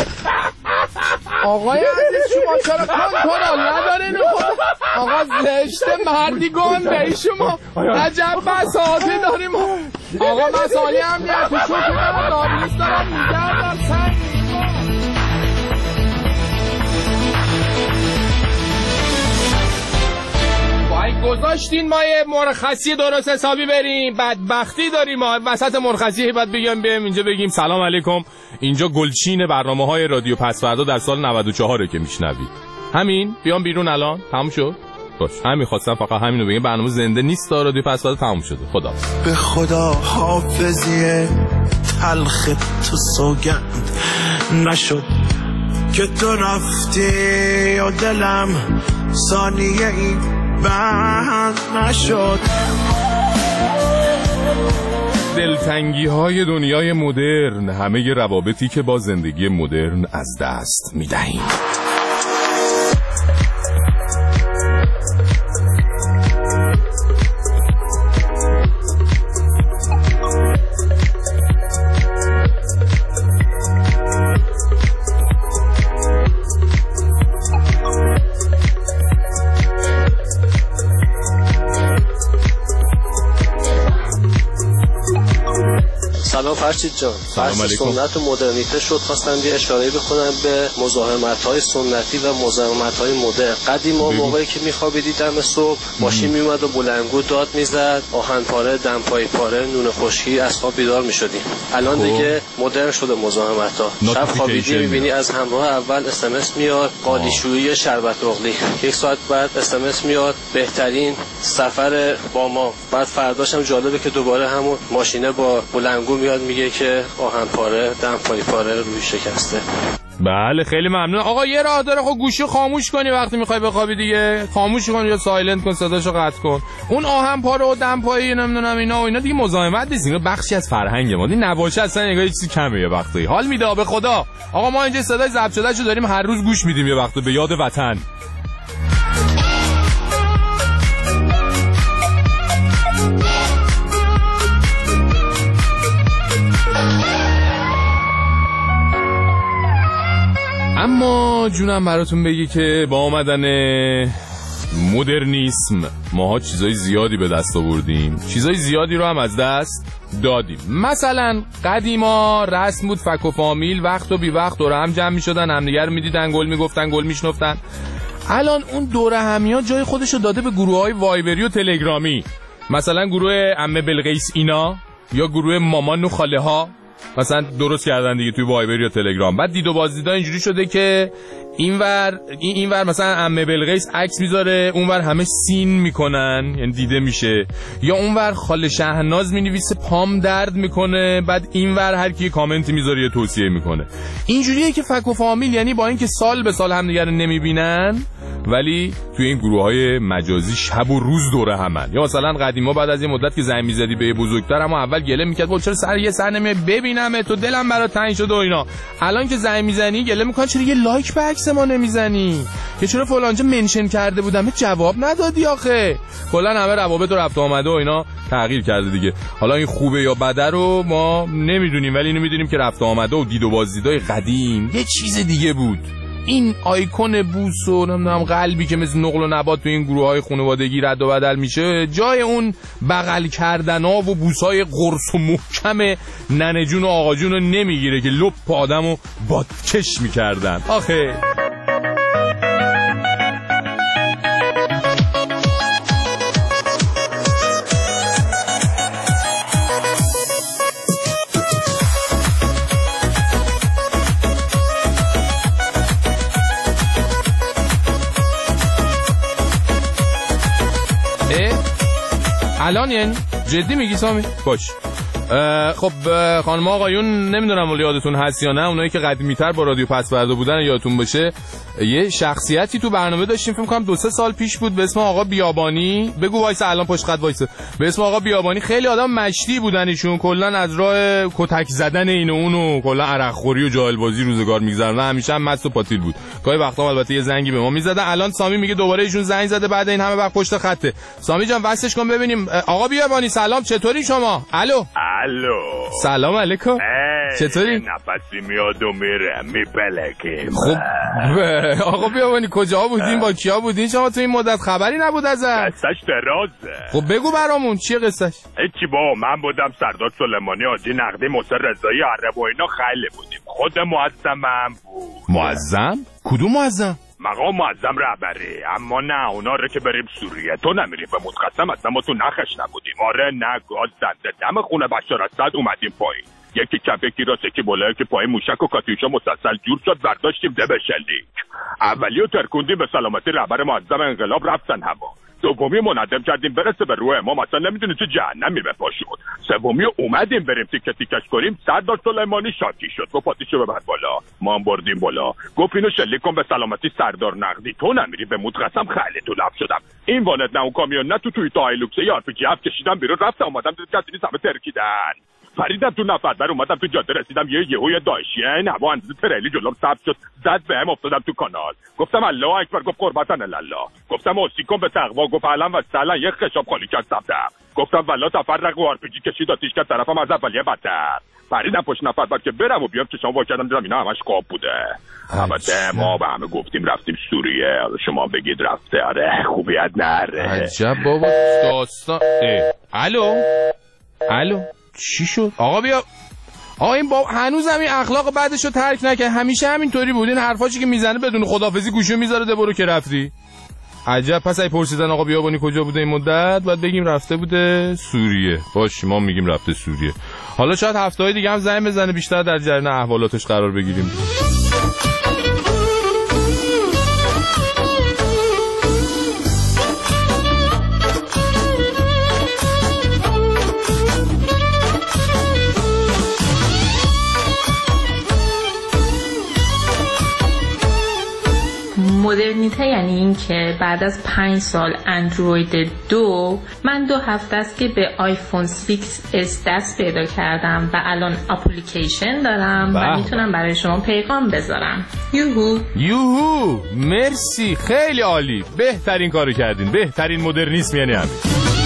آقای عزیز شما چرا کنترل ندارین آقا زشت مردی گنده ای شما عجب بساطی داریم آقا مسائلی امنیتی شکر دارم داریست دارم میگردم سنگ گذاشتین ما یه مرخصی درست حسابی بریم بدبختی داریم ما وسط مرخصی باید بگیم بریم اینجا بگیم سلام علیکم اینجا گلچین برنامه‌های رادیو پسوردا در سال نود و چهار که میشنوید همین بیام بیرون الان تموم شد باش همین خواستم فقط همین رو بگم برنامه زنده نیست رادیو پسوردا تموم شده خدا به خدا حافظی تلخ تو سوگند نشد که تو رفتی و دلم ثانیه ای بند نشد دلتنگی های دنیای مدرن همه روابطی که با زندگی مدرن از دست میدهیم فرشید جان بحث سنت و مدرنیته شد خواستم یه اشاره بکنم به مزاحمت‌های سنتی و مزاحمت‌های مدرن قدیما موقعی که می‌خوابیدی دم صبح ماشین میومد و بلندگو داد میزد آهن پاره دمپایی پاره نون خشکی از خواب بیدار می‌شدیم الان دیگه مدرن شده مزاحمت‌ها شب خوابیدی می‌بینی از همراه اول اس ام اس میاد قالیشویی شربت اغلی یک ساعت بعد اس ام اس میاد بهترین سفر با ما بعد فرداش هم جالبه که دوباره همون ماشینه با بلندگو میاد میگه که آهن پاره دمپایی پاره روی شکسته بله خیلی ممنون آقا یه راه داره خب گوشی خاموش کنی وقتی میخوای بخوابی دیگه خاموش کن یا سایلنت کن صداشو قطع کن اون آهن پاره و دمپایی نمیدونم اینا و اینا دیگه مزاحمت نیست اینا بخشی از فرهنگ ما این نباشه اصلا انگار چیزی کمه یه وقتی حال میده به خدا آقا ما اینجا صدای ضبط شدهشو داریم هر روز گوش میدیم یه وقتی به یاد وطن اما جونم براتون بگی که با آمدن مدرنیسم ماها چیزای زیادی به دست آوردیم چیزای زیادی رو هم از دست دادیم مثلا قدیما رسم بود فک و فامیل وقت و بی وقت دور هم جمع می شدن همدیگه رو می دیدن گل می گفتن گل می شنفتن الان اون دور همی ها جای خودشو داده به گروه های وایبری و تلگرامی مثلا گروه عمه بلقیس اینا یا گروه مامان و خاله ها مثلا درست کردن دیگه توی وایبر یا تلگرام بعد دید و بازدیدا اینجوری شده که اینور این اینور مثلا عمه بلقیس عکس میذاره اونور همه سین میکنن یعنی دیده میشه یا اونور خاله شهناز مینویسه پام درد میکنه بعد اینور هر کی کامنتی میذاره یه توصیه میکنه اینجوریه که فک و فامیل یعنی با اینکه سال به سال همدیگه رو نمیبینن ولی توی این گروه‌های مجازی شب و روز دوره همن یا مثلا قدیما بعد از یه مدت که زنگ می‌زدی به بزرگتر اما اول گله می‌کرد چرا سر یه سر نمیای ببین ببینم تو دلم برات تنگ شده و اینا. الان که زنگ میزنی گله میکنن چرا یه لایک به عکس ما نمیزنی، که چرا فلانجا منشن کرده بودم جواب ندادی آخه. کلا همه روابط و رفت آمده و اینا تغییر کرده دیگه. حالا این خوبه یا بده رو ما نمیدونیم، ولی اینو میدونیم که رفت آمده و دید و بازدیدای قدیم یه چیز دیگه بود. این آیکون بوس و نمیدونم قلبی که مثل نقل و نبات تو این گروه‌های خانوادگی رد و بدل میشه، جای اون بغل کردنا و بوس‌های قرص و محکم ننه جون و آقا جون رو نمیگیره که لپ آدمو بادکش میکردن آخه. الان یعنی جدی میگی سامی؟ باش. خب خانم آقایون نمیدونم ولی یادتون هست یا نه، اونایی که قدیمی‌تر با رادیو پسوردا بودن یادتون باشه یه شخصیتی تو برنامه داشتیم فکر کنم دو سه سال پیش بود به اسم آقا بیابانی. بگو وایس الان پشت خط وایس. به اسم آقا بیابانی. خیلی آدم مشتی بودن ایشون، کلا از راه کتک زدن این و اون و کلا عرق خوری و جاهل بازی روزگار میگذرونه. همیشه هم مست و پاتیل بود. گاهی وقتا البته یه زنگی به ما میزدن. الان سامی میگه دوباره ایشون زنگ زده بعد این همه وقت پشت خطه. سامی جان واسش کن ببینیم. آقا بیابانی سلام، چطوری شما؟ الو الو سلام علیکم. چطوری؟ نفسی میاد و میره میپلکیم. خب آقا بیابانی کجا بودین، با کیا بودین شما تو این مدت؟ خبری نبود ازت. قصهش درازه. خب بگو برامون چیه قصهش؟ هیچی با من بودم سردار سلیمانی، حاجی نقدی، موسی رضایی، عرب و اینا خیلی بودیم. خود معظمم بود. معظم؟ کدوم معظم؟ مقام معظم رهبری. اما نه اونا رو که بریم سوریه تو نمیریم به متقسم، اصلا ما تو نخش نبودیم. آره نه گاز زنده دم خونه بشار اسد اومدیم پایین، یکی چپ یکی راست یکی بالا یکی پایین، موشک و کاتیوشا مسلسل جور شد، برداشتیم ده به شلیک. اولیو ترکوندیم به سلامتی رهبر معظم انقلاب رفتن هوا. دومی منظم کردیم برسه به روح امام، اصلا نمیدونی چه جهنمی به پا شد. سومی اومدیم بریم تیکه تیکش کنیم، سردار سلیمانی شاکی شد گفت پاتیشو ببر بالا. ما هم بردیم بالا، گفت اینو شلیک کن به سلامتی سردار نقدی. تو نمیری به موت قسم خیلی تو لب شدم. این وانت نه اون کامیون نه تو توی تا هایلوکس یا آرپیجی هفت کشیدم بیرون، رفتم اومدم دید کسی همه ترکیدن. پریدم تو نفربر اومدم تو جاده رسیدم یه یهو یه داعشیه این هوا اندازه تریلی جلوم ثبت شد، زد بهم افتادم تو کانال. گفتم الله اکبر، گفت قربتن الله. گفتم اوسی کن به تقوا، گفت علم و سلا یه خشاب خالی کرد سبتم. گفتم والله تفرق و آرپیجی کشید آتیش کرد طرفم از اولیه بدتر. پریدم پشت نفربر که برم و بیام چشام وا کردم دیدم اینا همش خواب بوده. البته ما به همه گفتیم رفتیم سوریه، شما بگید رفته. آره خوبیت نره. عجب بابا داستان. الو الو چی شد؟ آقا بیا. آقا این با هنوز همین اخلاق بعدش رو ترک نکرد، همیشه همینطوری بود. این حرفاشی که میزنه بدون خدافظی گوشو میذاره ده برو که رفتی. عجب. پس ای پرسیدن آقا بیابانی کجا بوده این مدت، بعد بگیم رفته بوده سوریه. باش ما میگیم رفته سوریه. حالا شاید هفته‌های دیگه هم زنگ بزنه بیشتر در جریان احوالاتش قرار بگیریم. مدرنیته یعنی این که بعد از پنج سال اندروید دو من دو هفته است که به آیفون سیکس اس دست پیدا کردم و الان اپلیکیشن دارم و میتونم برای شما پیغام بذارم. یوهو یوهو مرسی خیلی عالی، بهترین کارو کردین، بهترین مدرنیسم یعنی همین.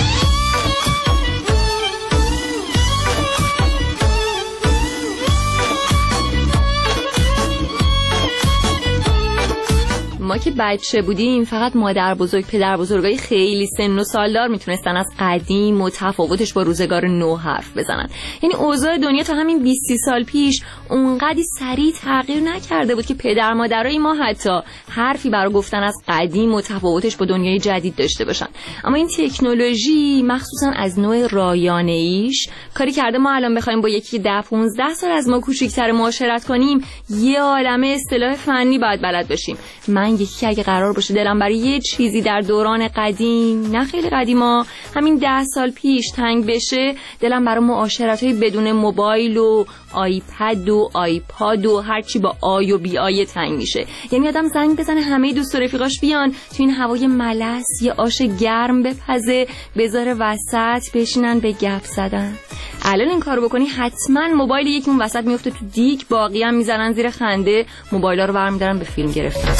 ما که بچه بودیم فقط مادر بزرگ پدر بزرگای خیلی سن و سالدار میتونستن از قدیم و تفاوتش با روزگار نو حرف بزنن. یعنی اوضاع دنیا تا همین بیست سال پیش اونقدی سریع تغییر نکرده بود که پدر مادرای ما حتی حرفی برای گفتن از قدیم و تفاوتش با دنیای جدید داشته باشن. اما این تکنولوژی مخصوصا از نوع رایانه‌ایش کاری کرده ما الان بخوایم با یکی ده پانزده سال از ما کوچیک‌تر معاشرت کنیم یه عالمه اصطلاح فنی باید بلد باشیم. من یکی اگه قرار باشه دلم برای یه چیزی در دوران قدیم، نه خیلی قدیما، همین ده سال پیش تنگ بشه، دلم برای معاشرت‌های بدون موبایل و آیپد و آیپاد و هرچی با آی و بی آی تنگ میشه. یعنی آدم زنگ بزنه همه دوست و رفیقاش بیان تو این هوای ملس یه آش گرم بپزه بذاره وسط بشینن به گپ زدن. الان این کارو بکنی حتما موبایل یکی اون وسط میفته تو دیگ، باقی هم میزنن زیر خنده، موبایلا رو برمی‌دارن به فیلم گرفتن.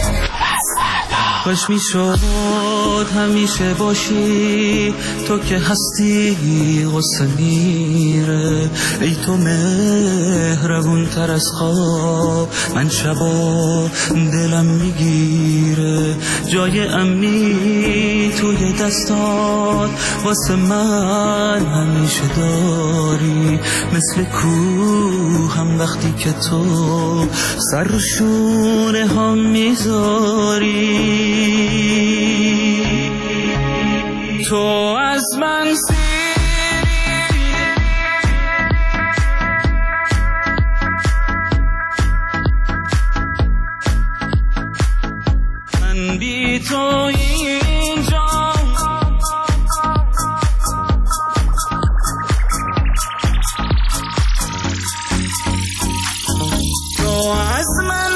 کاش میشد همیشه باشی تو که هستی غصه میره، ای تو مهربون تر از خواب من شبا دلم میگیره، جای امنی توی دستات واسه من همیشه داری، مثل کوه هم وقتی که تو سر رو شونه هم میذاری، تو از من من بی تو اینجا، تو از من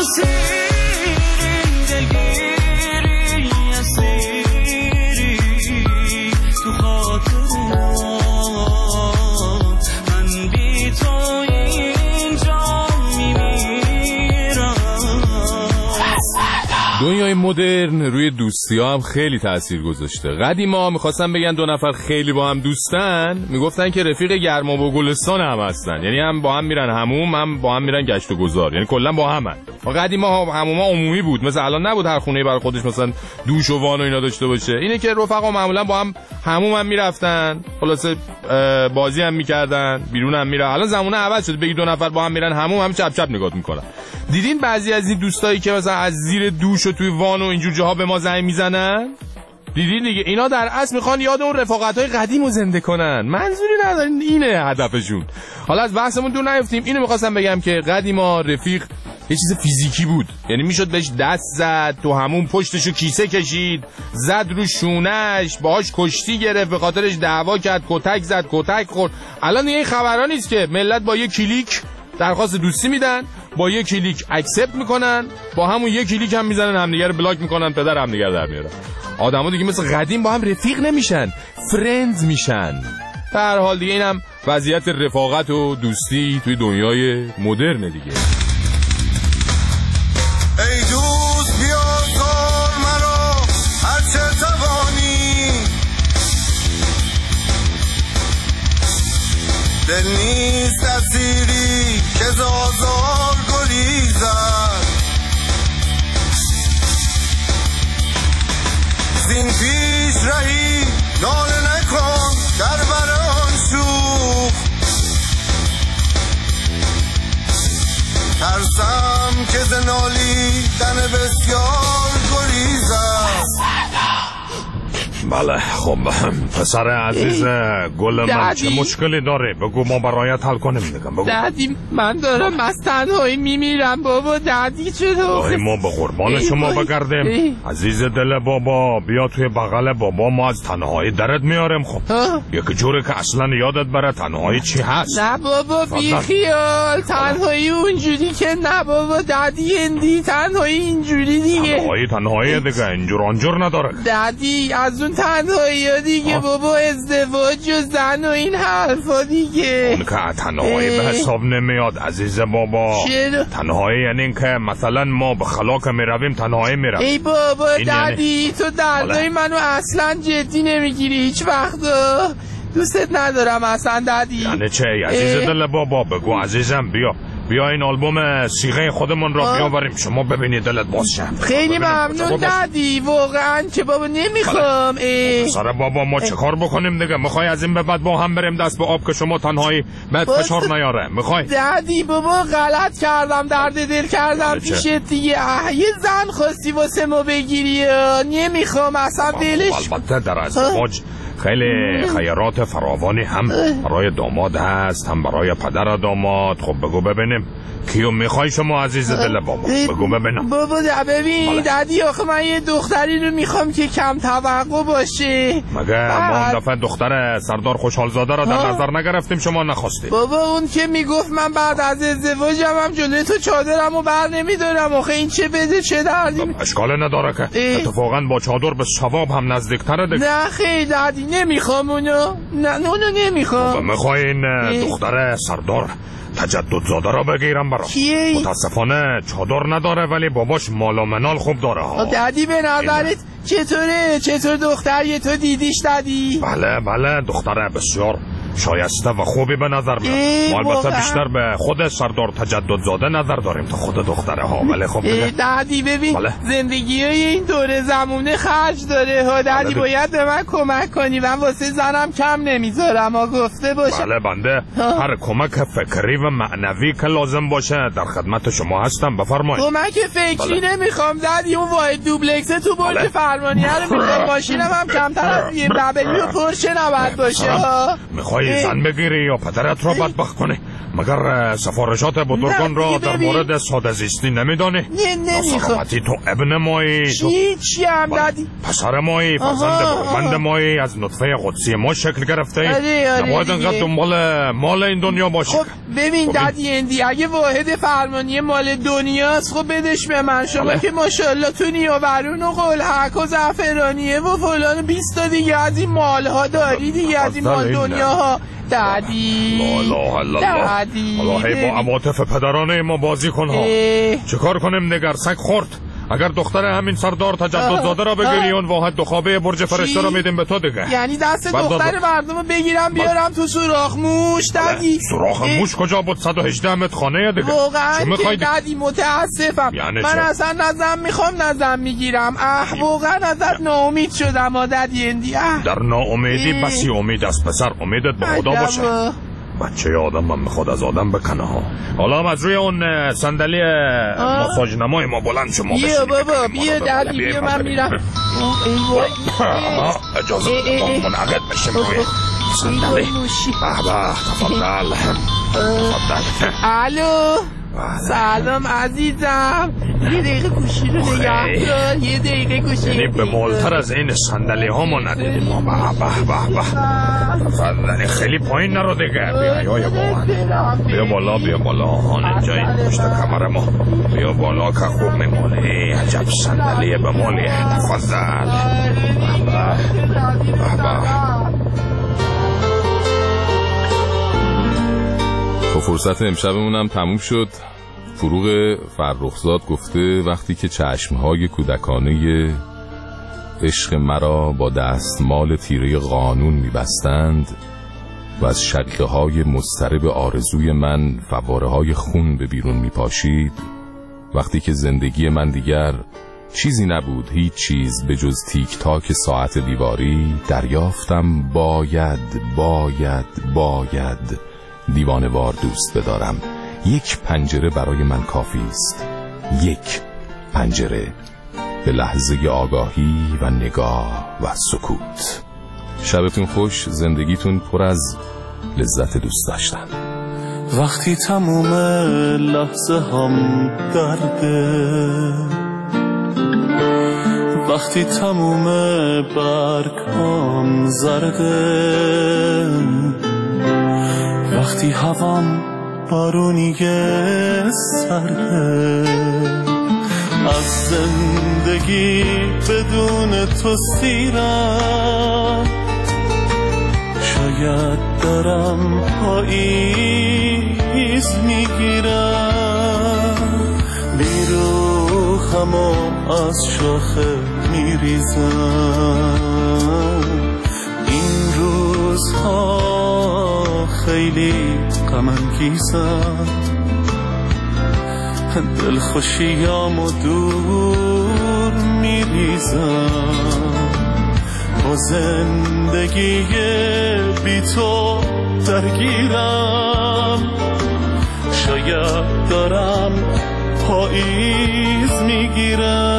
دنیای مدرن روی دوستی ها هم خیلی تأثیر گذاشته. قدیما میخواستن بگن دو نفر خیلی با هم دوستن، میگفتن که رفیق گرما و گلستان هم هستن، یعنی هم با هم میرن حموم هم با هم میرن گشت و گذار، یعنی کلا با همن. قدیما حموما عمومی بود، مثلا الان نبود هر خونه برای خودش مثلا دوش و وان و اینا داشته باشه. اینه که رفقا معمولا با هم حموم هم میرفتن، خلاصه بازی هم میکردن، بیرون هم میرن. الان زمانه عوض شد، بگی دو نفر با هم میرن حموم هم چپ چپ نگاه میکنن. دیدین بعضی از این دوستایی که مثلا از زیر دوش و توی وان و اینجور جاها به ما زنگ میزنن؟ دیدین دیگه، اینا در اصل میخوان یاد اون رفاقت‌های قدیمو زنده کنن، منظوری ندارن، اینه هدفشون. حالا از بحثمون دور نیفتیم، اینو میخواستم بگم که قدیما رفیق یه چیز فیزیکی بود، یعنی میشد بهش دست زد، تو همون پشتشو کیسه کشید، زد رو شونش، باهاش کشتی گرفت، به خاطرش دعوا کرد، کتک زد، کتک خورد. الان دیگه این خبرا نیست که ملت با یه کلیک درخواست دوستی میدن، با یک کلیک اکسپت میکنن، با همون یک کلیک هم میزنن همدیگه رو بلاک میکنن، پدر همدیگه در میارن. آدما دیگه مثل قدیم با هم رفیق نمیشن، فرند میشن. به هر حال دیگه اینم وضعیت رفاقت و دوستی توی دنیای مدرن دیگه. ای دوست بیازار مرا هر چه توانی، دل نیست اسیری که زازار گریزد، زین پیش رهی ناله نکن در بران شوخ، ترسم که زنالی تن بسیار گریزد. بله خب پسر عزیز گل من چه مشکلی داره؟ بگو ما برایت حل کنیم دیگه. بگو. دادی من دارم از تنهایی میمیرم بابا. دادی چطور؟ ما به قربان شما بگردیم. عزیز دل بابا بیا توی بغل بابا، ما از تنهایی درت میاریم. خب یک جوری که اصلا یادت بره تنهایی چی هست. نه بابا بی خیال، تنهایی اونجوری که نه بابا. دادی اندی تنهایی اینجوری دیگه. تنهایی تنهایی دیگه اینجور آنجور نداره. دادی از اون تنهایی ها دیگه بابا، ازدواج و زن و این حرفا دیگه. اون که تنهایی به حساب نمیاد عزیز بابا. چرا؟ تنهایی یعنی این که مثلا ما به خلاق میرویم تنهایی میرویم. ای بابا دادی یعنی... تو دردای منو اصلا جدی نمیگیری هیچ وقت. دوستت ندارم اصلا دادی. یعنی چه عزیز دل بابا؟ بگو عزیزم بیا بیا این آلبوم صیغه خودمون را بیاوریم شما ببینید دلت باز شد. خیلی ممنون دادی واقعا که بابا نمیخوام. سر بابا ما چه کار بکنیم دیگه؟ میخوای از این به بعد با هم بریم دست به آب که شما تنهایی بهت فشار نیاره؟ میخوای؟ دادی بابا غلط کردم، درد دل کردم پیشت دیگه. یه زن خواستی واسه ما بگیری، نمیخوام اصلا دلش. البته در ازدواج خیلی خیرات فراوانی هم برای داماد هست هم برای پدر داماد. خب بگو ببینیم کیو میخوای شما عزیز دل بابا؟ بگو ببینم. بابا ببین دادی آخه من یه دختری رو میخوام که کم توقع باشه. مگه ما اون دفعه دختر سردار خوشحالزاده رو در نظر نگرفتیم شما نخواستیم؟ بابا اون که میگفت من بعد از ازدواجم هم جلوی تو چادرمو بر نمیدارم. آخه این چه بده چه دردی. اشکال نداره که اتفاقا با چادر به ثواب هم نزدیکتره دیگه. نه خیلی دادی نمیخوام اونو، نه اونو نمیخوام. میخوای این دختر سردار تجدد زاده را بگیرم برام؟ کیه؟ متاسفانه چادر نداره ولی باباش مال و منال خوب داره ها. دادی به نظرت چطوره؟ چطور دختریه تو دیدیش دادی؟ بله بله دختره بسیار شایسته و خوبی به نظر میاد. ما البته بیشتر به خود سردار تجدد زاده نظر داریم تا خود دختره ها، ولی خب دیگه دادی ببین بله. زندگی های این دوره زمونه خرج داره ها دادی، بله باید به من کمک کنی، من واسه زنم کم نمیذارم ها، گفته باشه. بله بنده ها. هر کمک فکری و معنوی که لازم باشه در خدمت شما هستم، بفرمایید. کمک فکری بله. نمیخوام دادی، اون واحد دوبلکسه تو برج بله. فرمانیه رو میخوام، ماشینم هم کمتر از یه دبلیو پورشه نباید باشه ها. میخوای زن بگیری یا پدرت را بدبخت کنی؟ مگر سفارشات بزرگان را در مورد ساده زیستی نمیدانی؟ نه نمیخوام. سلامتی تو ابن مایی، چی چی هم دادی؟ پسر مایی، فرزند برومند مایی، از نطفه قدسی ما شکل گرفته ای. نباید انقدر دنبال مال این دنیا باشی. خب ببین دادی اندی اگه واحد فرمانی مال دنیاست خب بدش به من، شما بله. که ماشاءالله تو نیاورون و قلحک و زعفرانیه و فلان بیست تا دیگه از این مالها داری دیگه، از این مال دنیاها دادی. دادی حالا هی با عواطف پدرانه ما بازی کن ها. چه کار کنیم نگر سگ خورد؟ اگر دختر همین سردار تجدد زاده را بگیری اون واحد دو خوابه برج فرشته را میدیم به تو دیگه. یعنی دست دختر مردم رو بگیرم بیارم تو سوراخ موش دادی؟ سوراخ موش کجا بود؟ صد و هجده متر خانه دیگه. واقعا که دادی متاسفم، یعنی من اصلا نظم میخوام نظم میگیرم. اه واقعا ازت ناامید شدم ها دادی اندی. در ناامیدی بسی امید است پسر، امیدت به خدا باشه. بچه آدم من میخواد از آدم بکنه ها. حالا هم از روی اون صندلی ماساژ نمای ما بلند شما بشینی. بیا بابا بیا دادی بیا من میرم. اجازه بده منعقد بشیم روی صندلی. به به تفضل تفضل. الو سلام عزیزم، یه دقیقه گوشی رو نگه دار، یه دقیقه گوشی. یعنی به مالتر از این صندلی ها ما ندیدیم. به به به به تفضل، خیلی پایین نرو دیگه. بیا یا با بیا بالا بیا بالا آن اینجا این پشت کمر ما. بیا بالا که خوب میمونی، عجب صندلی به مالی. تفضل. به به به. خب فرصت امشبمون هم تموم شد. فروغ فرخزاد گفته وقتی که چشمهای کودکانه عشق مرا با دستمال تیره قانون میبستند و از شقیقه های مضطرب آرزوی من فواره های خون به بیرون میپاشید، وقتی که زندگی من دیگر چیزی نبود، هیچ چیز به جز تیک تاک ساعت دیواری، دریافتم باید باید باید دیوانه‌وار دوست بدارم. یک پنجره برای من کافی است، یک پنجره به لحظه آگاهی و نگاه و سکوت. شبتون خوش، زندگیتون پر از لذت دوست داشتن. وقتی تموم لحظه هم درده، وقتی تموم برگ هم زرده، وقتی هوام بارونیه سرده، از زندگی بدون تو سیرم، شاید دارم پاییز میگیرم، بیروخم و از شاخه میریزم. این روزها خیلی غم انگیزم، دلخوشیامو دور میریزم، با زندگی بی تو درگیرم، شاید دارم پاییز میگیرم.